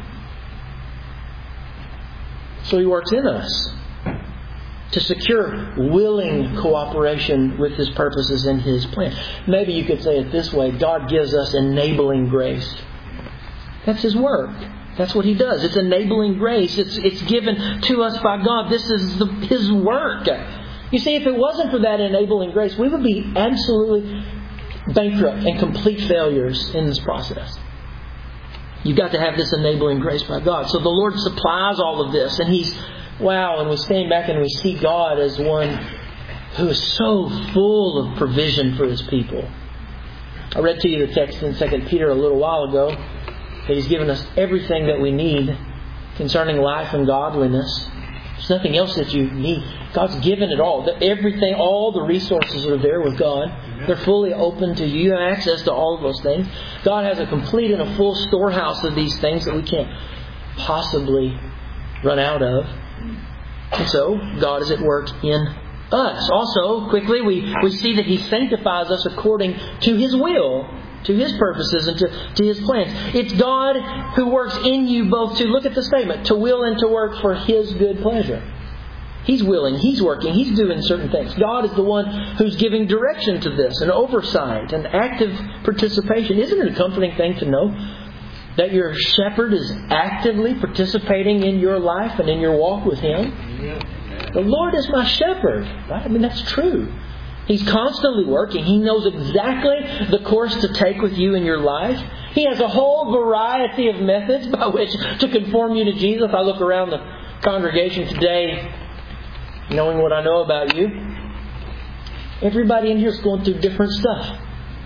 So He works in us to secure willing cooperation with His purposes and His plan. Maybe you could say it this way: God gives us enabling grace. That's His work. That's what He does. It's enabling grace. It's it's given to us by God. This is the, His work. You see, if it wasn't for that enabling grace, we would be absolutely bankrupt and complete failures in this process. You've got to have this enabling grace by God. So the Lord supplies all of this, and He's wow, and we stand back and we see God as one who is so full of provision for His people. I read to you the text in Second Peter a little while ago, that He's given us everything that we need concerning life and godliness. There's nothing else that you need. God's given it all. Everything, all the resources are there with God. They're fully open to you. You have access to all of those things. God has a complete and a full storehouse of these things that we can't possibly run out of. And so, God is at work in us. Also, quickly, we, we see that He sanctifies us according to His will, to His purposes, and to, to His plans. It's God who works in you both to, look at the statement, to will and to work for His good pleasure. He's willing, He's working, He's doing certain things. God is the one who's giving direction to this, an oversight, an active participation. Isn't it a comforting thing to know that your shepherd is actively participating in your life and in your walk with Him? The Lord is my shepherd. Right? I mean, that's true. He's constantly working. He knows exactly the course to take with you in your life. He has a whole variety of methods by which to conform you to Jesus. I look around the congregation today, knowing what I know about you. Everybody in here is going through different stuff.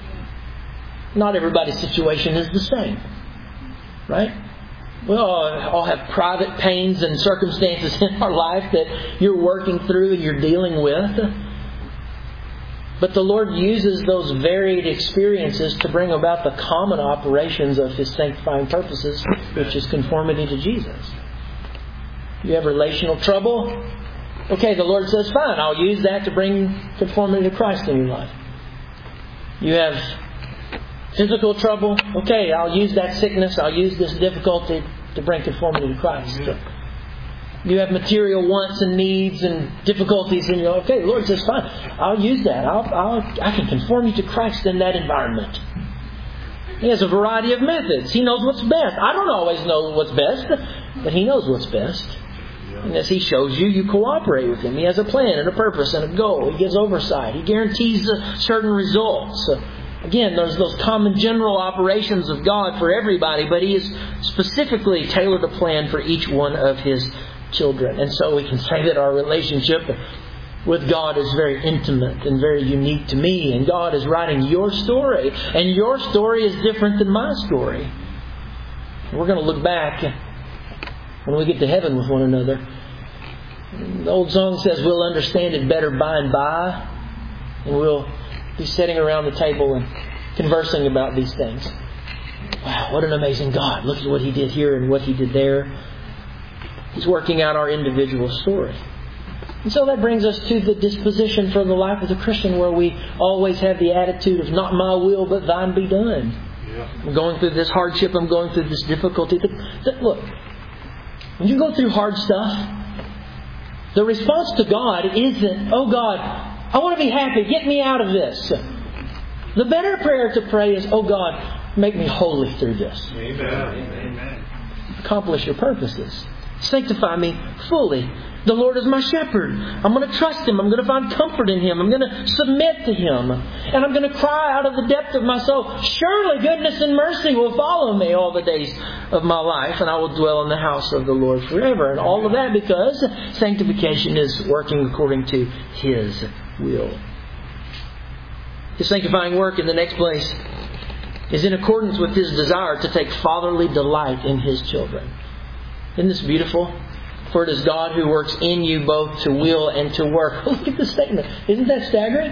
Not everybody's situation is the same. Right? We all, all have private pains and circumstances in our life that you're working through and you're dealing with. But the Lord uses those varied experiences to bring about the common operations of His sanctifying purposes, which is conformity to Jesus. You have relational trouble? Okay, the Lord says, fine, I'll use that to bring conformity to Christ in your life. You have physical trouble? Okay, I'll use that sickness, I'll use this difficulty to bring conformity to Christ. You have material wants and needs and difficulties in your life. Okay, the Lord says, fine, I'll use that. I'll, I'll, I can conform you to Christ in that environment. He has a variety of methods. He knows what's best. I don't always know what's best, but He knows what's best. And as He shows you, you cooperate with Him. He has a plan and a purpose and a goal. He gives oversight. He guarantees certain results. Again, there's those common general operations of God for everybody, but He has specifically tailored a plan for each one of His children. And so we can say that our relationship with God is very intimate and very unique to me. And God is writing your story. And your story is different than my story. We're going to look back when we get to heaven with one another. The old song says we'll understand it better by and by. And we'll be sitting around the table and conversing about these things. Wow, what an amazing God. Look at what He did here and what He did there. He's working out our individual story. And so that brings us to the disposition for the life of the Christian, where we always have the attitude of not my will but thine be done. Yeah. I'm going through this hardship, I'm going through this difficulty. Look, when you go through hard stuff, the response to God isn't, oh God, I want to be happy, get me out of this. The better prayer to pray is, oh God, make me holy through this. Amen. Amen. Accomplish your purposes. Sanctify me fully. The Lord is my shepherd. I'm going to trust Him. I'm going to find comfort in Him. I'm going to submit to Him. And I'm going to cry out of the depth of my soul, surely goodness and mercy will follow me all the days of my life, and I will dwell in the house of the Lord forever. And all of that because sanctification is working according to His will. His sanctifying work in the next place is in accordance with His desire to take fatherly delight in His children. Isn't this beautiful? For it is God who works in you both to will and to work. Look at the statement. Isn't that staggering?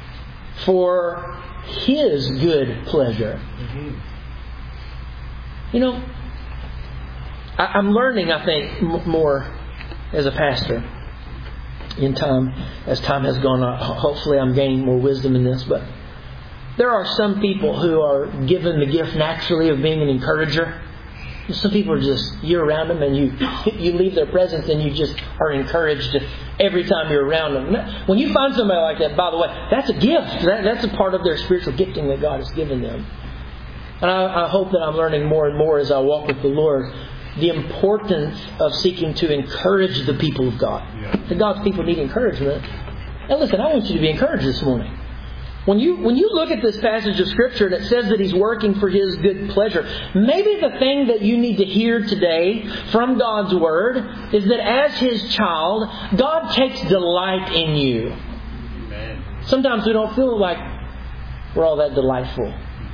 For His good pleasure. Mm-hmm. You know, I'm learning, I think, more as a pastor in time, as time has gone on. Hopefully I'm gaining more wisdom in this, but there are some people who are given the gift naturally of being an encourager. Some people are just, you're around them and you you leave their presence and you just are encouraged every time you're around them. When you find somebody like that, by the way, that's a gift. That, that's a part of their spiritual gifting that God has given them. And I, I hope that I'm learning more and more as I walk with the Lord the importance of seeking to encourage the people of God. Yeah. That God's people need encouragement. Now listen, I want you to be encouraged this morning. When you when you look at this passage of Scripture and it says that He's working for His good pleasure, maybe the thing that you need to hear today from God's Word is that as His child, God takes delight in you. Amen. Sometimes we don't feel like we're all that delightful.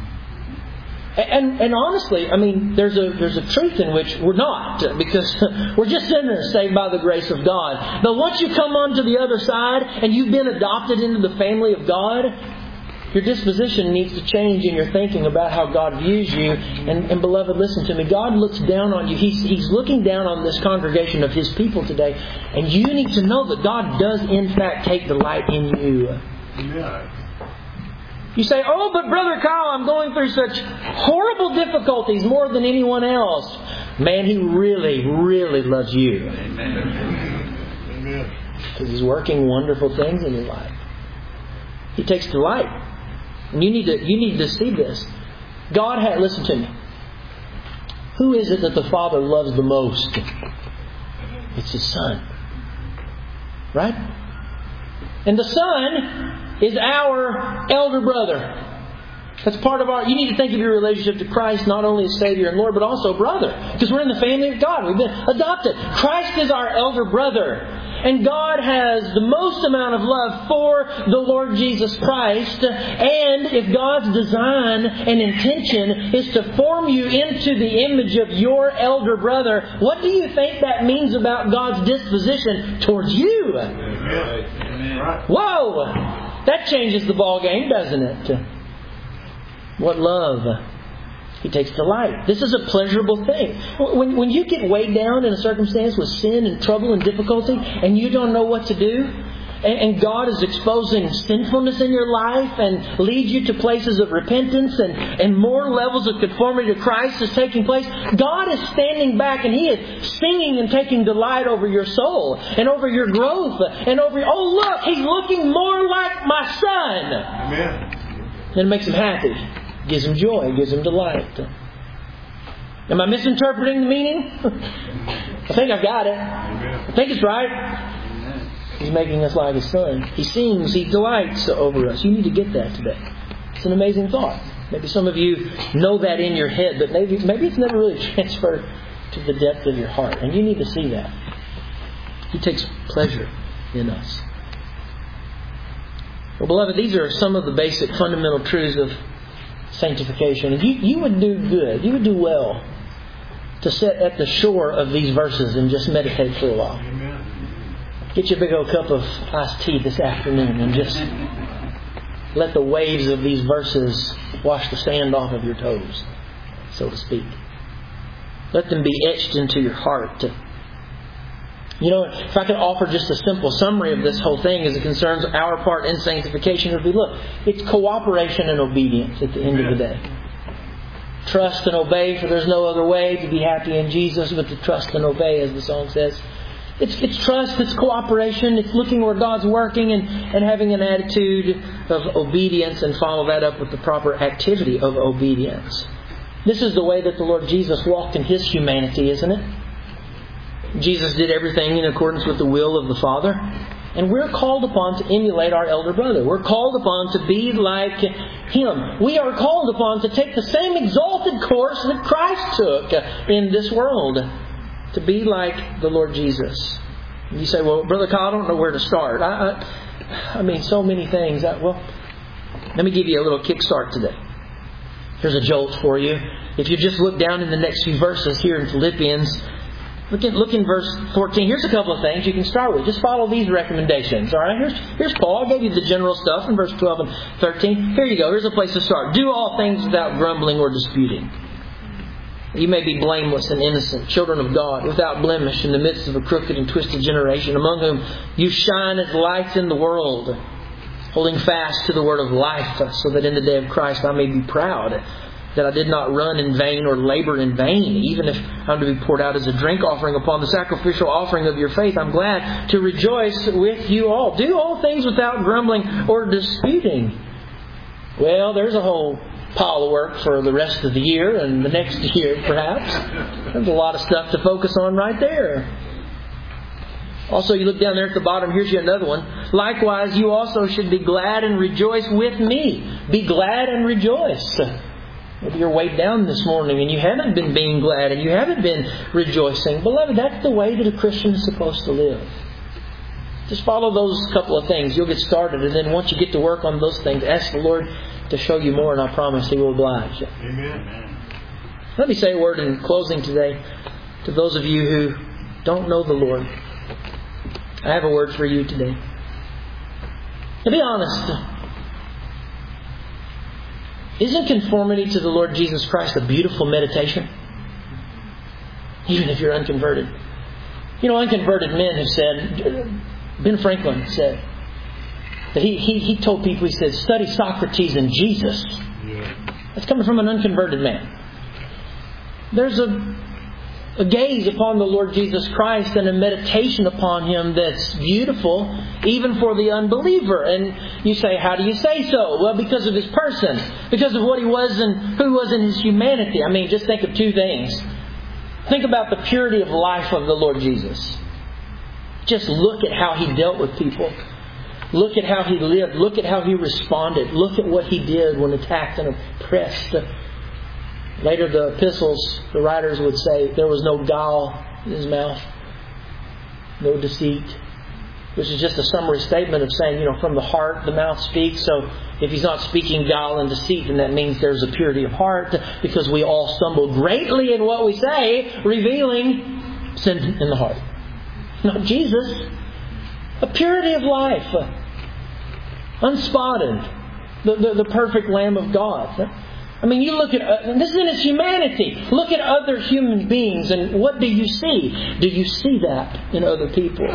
And and honestly, I mean, there's a there's a truth in which we're not, because we're just sinners saved by the grace of God. But once you come onto the other side and you've been adopted into the family of God, your disposition needs to change in your thinking about how God views you. And, and beloved, listen to me. God looks down on you. He's, he's looking down on this congregation of His people today. And you need to know that God does in fact take delight in you. Amen. You say, oh, but Brother Kyle, I'm going through such horrible difficulties more than anyone else. Man, He really, really loves you. Amen. Because He's working wonderful things in your life. He takes delight. And you need to you need to see this. God had, listen to me. Who is it that the Father loves the most? It's His Son. Right? And the Son is our elder brother. That's part of our... You need to think of your relationship to Christ not only as Savior and Lord, but also brother. Because we're in the family of God. We've been adopted. Christ is our elder brother. And God has the most amount of love for the Lord Jesus Christ. And if God's design and intention is to form you into the image of your elder brother, what do you think that means about God's disposition towards you? Amen. Whoa! That changes the ball game, doesn't it? What love. He takes delight. This is a pleasurable thing. When, when you get weighed down in a circumstance with sin and trouble and difficulty and you don't know what to do, and, and God is exposing sinfulness in your life and leads you to places of repentance and, and more levels of conformity to Christ is taking place, God is standing back and He is singing and taking delight over your soul and over your growth and over, oh look, He's looking more like my Son. Amen. And it makes Him happy. Gives Him joy, gives Him delight. Am I misinterpreting the meaning? I think I've got it. I think it's right. He's making us like His Son. He sings, He delights over us. You need to get that today. It's an amazing thought. Maybe some of you know that in your head, but maybe maybe it's never really transferred to the depth of your heart. And you need to see that. He takes pleasure in us. Well, beloved, these are some of the basic fundamental truths of sanctification. And you, you would do good, you would do well to sit at the shore of these verses and just meditate for a while. Amen. Get you a big old cup of iced tea this afternoon and just let the waves of these verses wash the sand off of your toes, so to speak. Let them be etched into your heart. You know, if I could offer just a simple summary of this whole thing as it concerns our part in sanctification, it would be, look, it's cooperation and obedience at the end of the day. Trust and obey, for there's no other way to be happy in Jesus but to trust and obey, as the song says. It's, it's trust, it's cooperation, it's looking where God's working and, and having an attitude of obedience and follow that up with the proper activity of obedience. This is the way that the Lord Jesus walked in His humanity, isn't it? Jesus did everything in accordance with the will of the Father. And we're called upon to emulate our elder brother. We're called upon to be like Him. We are called upon to take the same exalted course that Christ took in this world. To be like the Lord Jesus. And you say, well, Brother Kyle, I don't know where to start. I, I, I mean, so many things. I, well, let me give you a little kickstart today. Here's a jolt for you. If you just look down in the next few verses here in Philippians, Look in, look in verse fourteen. Here's a couple of things you can start with. Just follow these recommendations. All right. Here's, here's Paul. I gave you the general stuff in verse twelve and thirteen. Here you go. Here's a place to start. Do all things without grumbling or disputing. You may be blameless and innocent, children of God, without blemish in the midst of a crooked and twisted generation, among whom you shine as lights in the world, holding fast to the word of life, so that in the day of Christ I may be proud that I did not run in vain or labor in vain. Even if I'm to be poured out as a drink offering upon the sacrificial offering of your faith, I'm glad to rejoice with you all. Do all things without grumbling or disputing. Well, there's a whole pile of work for the rest of the year and the next year, perhaps. There's a lot of stuff to focus on right there. Also, you look down there at the bottom, here's yet another one. Likewise, you also should be glad and rejoice with me. Be glad and rejoice. Maybe you're weighed down this morning and you haven't been being glad and you haven't been rejoicing. Beloved, that's the way that a Christian is supposed to live. Just follow those couple of things. You'll get started, and then once you get to work on those things, ask the Lord to show you more, and I promise He will oblige you. Amen. Let me say a word in closing today to those of you who don't know the Lord. I have a word for you today. To be honest, isn't conformity to the Lord Jesus Christ a beautiful meditation? Even if you're unconverted. You know, unconverted men have said, Ben Franklin said, that he, he, he told people, he said, study Socrates and Jesus. Yeah. That's coming from an unconverted man. There's a, a gaze upon the Lord Jesus Christ and a meditation upon Him that's beautiful, even for the unbeliever. And you say, how do you say so? Well, because of His person. Because of what He was and who He was in His humanity. I mean, just think of two things. Think about the purity of life of the Lord Jesus. Just look at how He dealt with people. Look at how He lived. Look at how He responded. Look at what He did when attacked and oppressed. Later the epistles, the writers would say there was no guile in His mouth. No deceit. Which is just a summary statement of saying, you know, from the heart the mouth speaks. So if He's not speaking guile and deceit, then that means there's a purity of heart. Because we all stumble greatly in what we say, revealing sin in the heart. Not Jesus. A purity of life. Unspotted. The, the, the perfect Lamb of God. I mean, you look at, uh, this is in His humanity. Look at other human beings and what do you see? Do you see that in other people?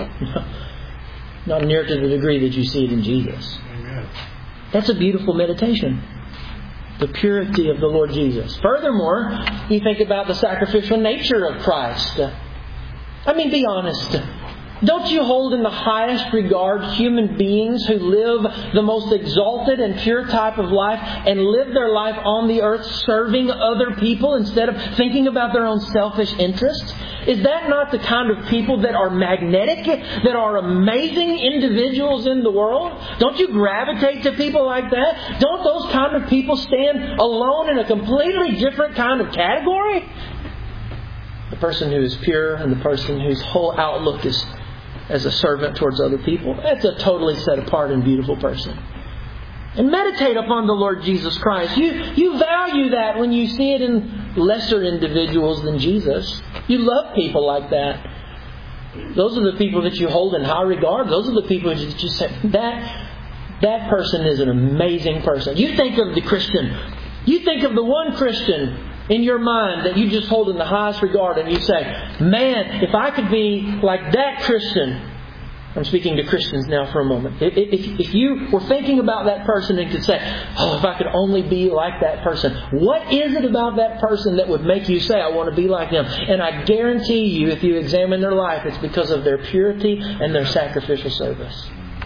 Not near to the degree that you see it in Jesus. Amen. That's a beautiful meditation. The purity of the Lord Jesus. Furthermore, you think about the sacrificial nature of Christ. I mean, be honest. Don't you hold in the highest regard human beings who live the most exalted and pure type of life and live their life on the earth serving other people instead of thinking about their own selfish interests? Is that not the kind of people that are magnetic, that are amazing individuals in the world? Don't you gravitate to people like that? Don't those kind of people stand alone in a completely different kind of category? The person who is pure and the person whose whole outlook is as a servant towards other people. That's a totally set apart and beautiful person. And meditate upon the Lord Jesus Christ. You, you value that when you see it in lesser individuals than Jesus. You love people like that. Those are the people that you hold in high regard. Those are the people that you just say, that, that person is an amazing person. You think of the Christian. You think of the one Christian in your mind that you just hold in the highest regard and you say, man, if I could be like that Christian. I'm speaking to Christians now for a moment. If, if, if you were thinking about that person and could say, oh, if I could only be like that person. What is it about that person that would make you say, I want to be like them? And I guarantee you, if you examine their life, it's because of their purity and their sacrificial service.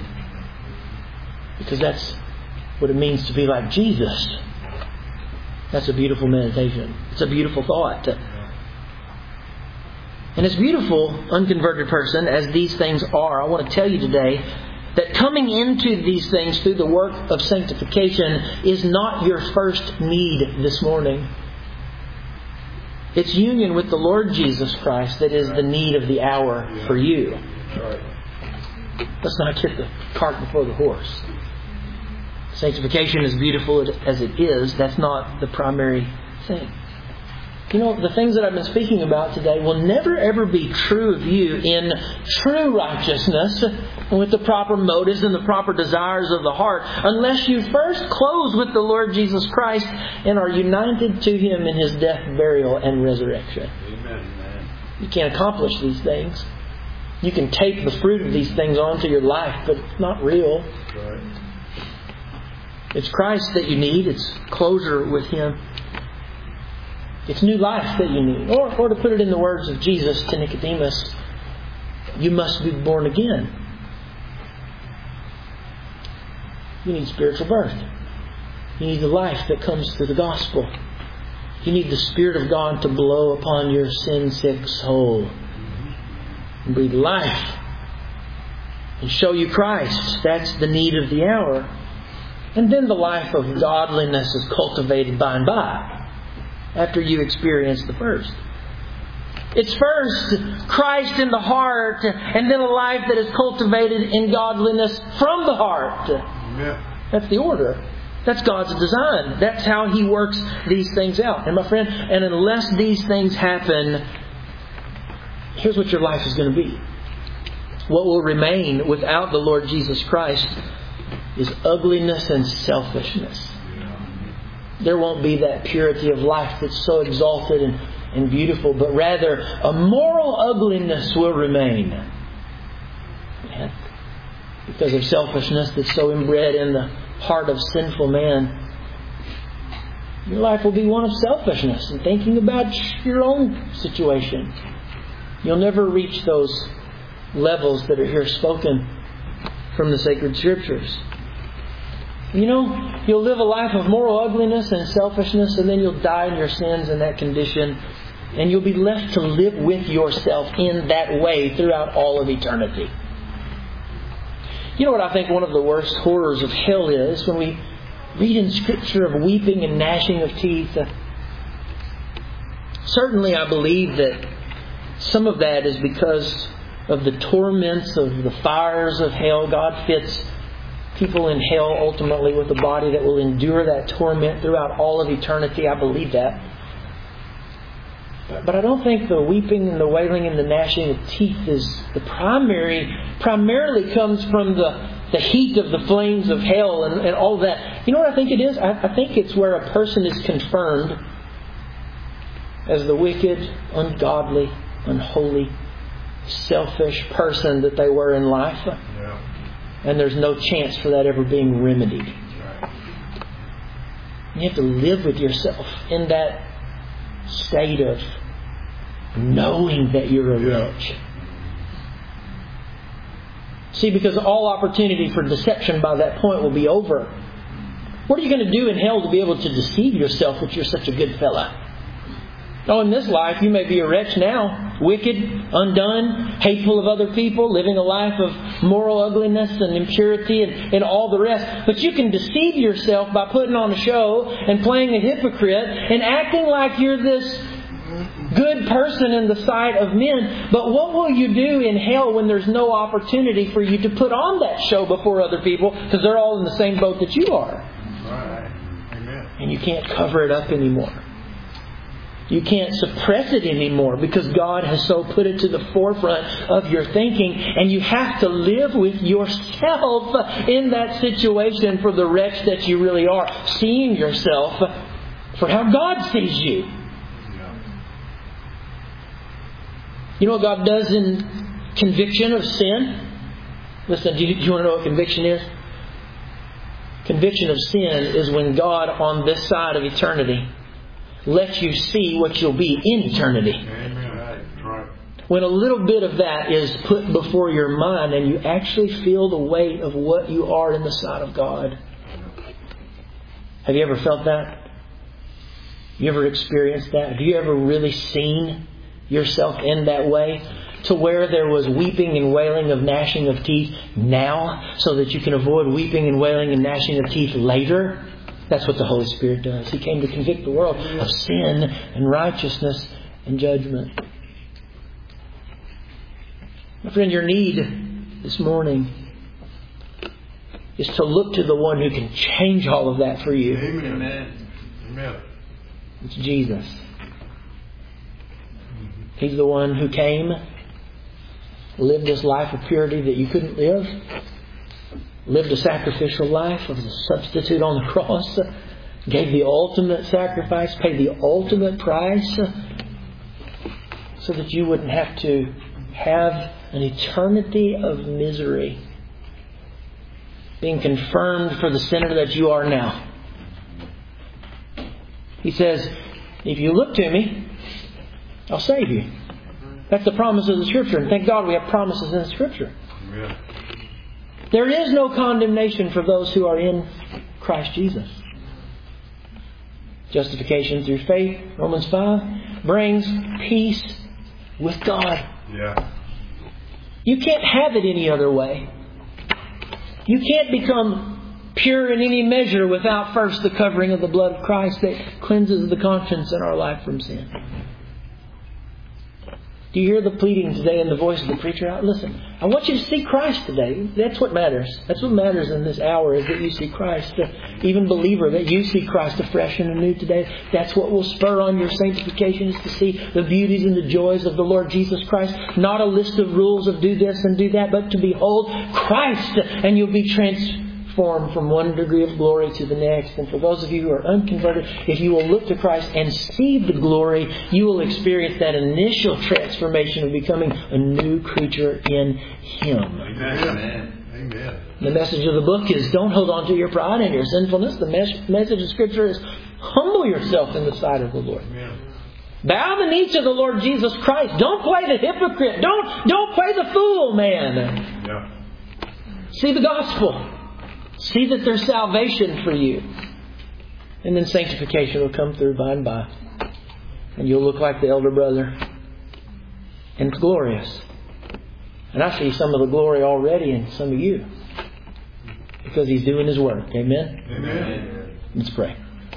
Because that's what it means to be like Jesus. That's a beautiful meditation. It's a beautiful thought. And as beautiful, unconverted person as these things are, I want to tell you today that coming into these things through the work of sanctification is not your first need this morning. It's union with the Lord Jesus Christ that is the need of the hour for you. Let's not get the cart before the horse. Sanctification, as beautiful as it is, that's not the primary thing. You know, the things that I've been speaking about today will never ever be true of you in true righteousness with the proper motives and the proper desires of the heart unless you first close with the Lord Jesus Christ and are united to Him in His death, burial, and resurrection. Amen. You can't accomplish these things. You can tape the fruit of these things onto your life, but it's not real. Right. It's Christ that you need. It's closure with Him. It's new life that you need. Or, or to put it in the words of Jesus to Nicodemus, you must be born again. You need spiritual birth. You need the life that comes through the gospel. You need the Spirit of God to blow upon your sin-sick soul and breathe life and show you Christ. That's the need of the hour. And then the life of godliness is cultivated by and by after you experience the first. It's first Christ in the heart and then a life that is cultivated in godliness from the heart. Amen. That's the order. That's God's design. That's how He works these things out. And my friend, and unless these things happen, here's what your life is going to be. What will remain without the Lord Jesus Christ is ugliness and selfishness. There won't be that purity of life that's so exalted and, and beautiful, but rather a moral ugliness will remain. Man, because of selfishness that's so inbred in the heart of sinful man. Your life will be one of selfishness and thinking about your own situation. You'll never reach those levels that are here spoken from the sacred Scriptures. You know, you'll live a life of moral ugliness and selfishness, and then you'll die in your sins in that condition, and you'll be left to live with yourself in that way throughout all of eternity. You know what I think one of the worst horrors of hell is? When we read in Scripture of weeping and gnashing of teeth. Uh, certainly I believe that some of that is because of the torments of the fires of hell. God fits people in hell ultimately with a body that will endure that torment throughout all of eternity. I believe that. But I don't think the weeping and the wailing and the gnashing of teeth is the primary, primarily comes from the, the heat of the flames of hell and, and all that. You know what I think it is? I, I think it's where a person is confirmed as the wicked, ungodly, unholy, selfish person that they were in life. Yeah. And there's no chance for that ever being remedied. You have to live with yourself in that state of knowing that you're a wretch. See, because all opportunity for deception by that point will be over. What are you going to do in hell to be able to deceive yourself that you're such a good fella? Oh, in this life, you may be a wretch now. Wicked, undone, hateful of other people, living a life of moral ugliness and impurity and, and all the rest. But you can deceive yourself by putting on a show and playing a hypocrite and acting like you're this good person in the sight of men. But what will you do in hell when there's no opportunity for you to put on that show before other people because they're all in the same boat that you are? Right. Amen. And you can't cover it up anymore. You can't suppress it anymore because God has so put it to the forefront of your thinking, and you have to live with yourself in that situation for the wretch that you really are, seeing yourself for how God sees you. You know what God does in conviction of sin? Listen, do you, do you want to know what conviction is? Conviction of sin is when God on this side of eternity let you see what you'll be in eternity. Amen. Right. When a little bit of that is put before your mind and you actually feel the weight of what you are in the sight of God. Have you ever felt that? You ever experienced that? Have you ever really seen yourself in that way? To where there was weeping and wailing of gnashing of teeth now, so that you can avoid weeping and wailing and gnashing of teeth later? That's what the Holy Spirit does. He came to convict the world of sin and righteousness and judgment. My friend, your need this morning is to look to the one who can change all of that for you. Amen. Amen. It's Jesus. He's the one who came, lived this life of purity that you couldn't live, lived a sacrificial life as a substitute on the cross, gave the ultimate sacrifice, paid the ultimate price, so that you wouldn't have to have an eternity of misery, being confirmed for the sinner that you are now. He says, if you look to me, I'll save you. That's the promise of the Scripture. And thank God we have promises in the Scripture. Amen. There is no condemnation for those who are in Christ Jesus. Justification through faith, Romans five, brings peace with God. Yeah. You can't have it any other way. You can't become pure in any measure without first the covering of the blood of Christ that cleanses the conscience in our life from sin. Do you hear the pleading today in the voice of the preacher? Listen, I want you to see Christ today. That's what matters. That's what matters in this hour, is that you see Christ. Even believer, that you see Christ afresh and anew today. That's what will spur on your sanctification, is to see the beauties and the joys of the Lord Jesus Christ. Not a list of rules of do this and do that, but to behold Christ, and you'll be transformed from one degree of glory to the next. And for those of you who are unconverted, if you will look to Christ and see the glory, you will experience that initial transformation of becoming a new creature in Him. Amen. Amen. The message of the book is, don't hold on to your pride and your sinfulness. The mes- message of Scripture is, humble yourself in the sight of the Lord. Amen. Bow the knee to the Lord Jesus Christ. Don't play the hypocrite. Don't, don't play the fool, man. Yeah. See the gospel. See that there's salvation for you. And then sanctification will come through by and by. And you'll look like the elder brother. And it's glorious. And I see some of the glory already in some of you. Because He's doing His work. Amen? Amen. Let's pray.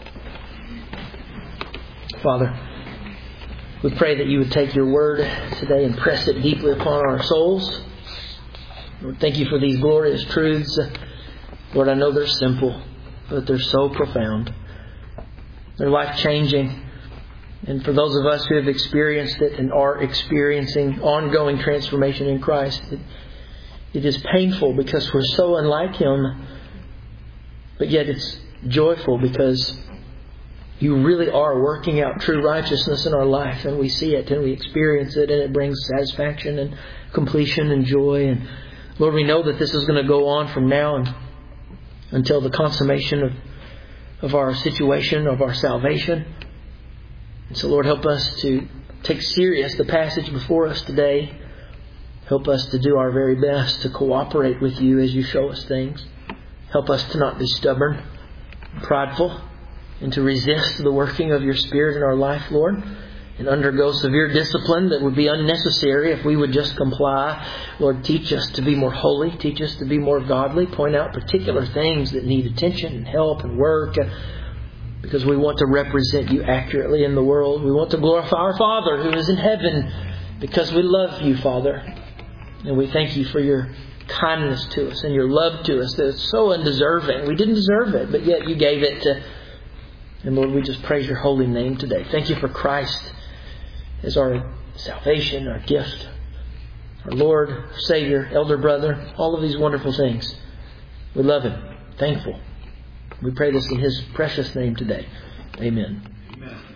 Father, we pray that You would take Your word today and press it deeply upon our souls. Lord, thank You for these glorious truths. Lord, I know they're simple, but they're so profound. They're life-changing. And for those of us who have experienced it and are experiencing ongoing transformation in Christ, it, it is painful because we're so unlike Him. But yet it's joyful because You really are working out true righteousness in our life. And we see it and we experience it, and it brings satisfaction and completion and joy. And Lord, we know that this is going to go on from now and until the consummation of, of our situation, of our salvation. And so, Lord, help us to take serious the passage before us today. Help us to do our very best to cooperate with You as You show us things. Help us to not be stubborn, prideful, and to resist the working of Your Spirit in our life, Lord, and undergo severe discipline that would be unnecessary if we would just comply. Lord, teach us to be more holy. Teach us to be more godly. Point out particular things that need attention and help and work, because we want to represent You accurately in the world. We want to glorify our Father who is in heaven, because we love You, Father. And we thank You for Your kindness to us and Your love to us that is so undeserving. We didn't deserve it, but yet You gave it to. And Lord, we just praise Your holy name today. Thank You for Christ as our salvation, our gift, our Lord, our Savior, elder brother, all of these wonderful things. We love Him. Thankful. We pray this in His precious name today. Amen. Amen.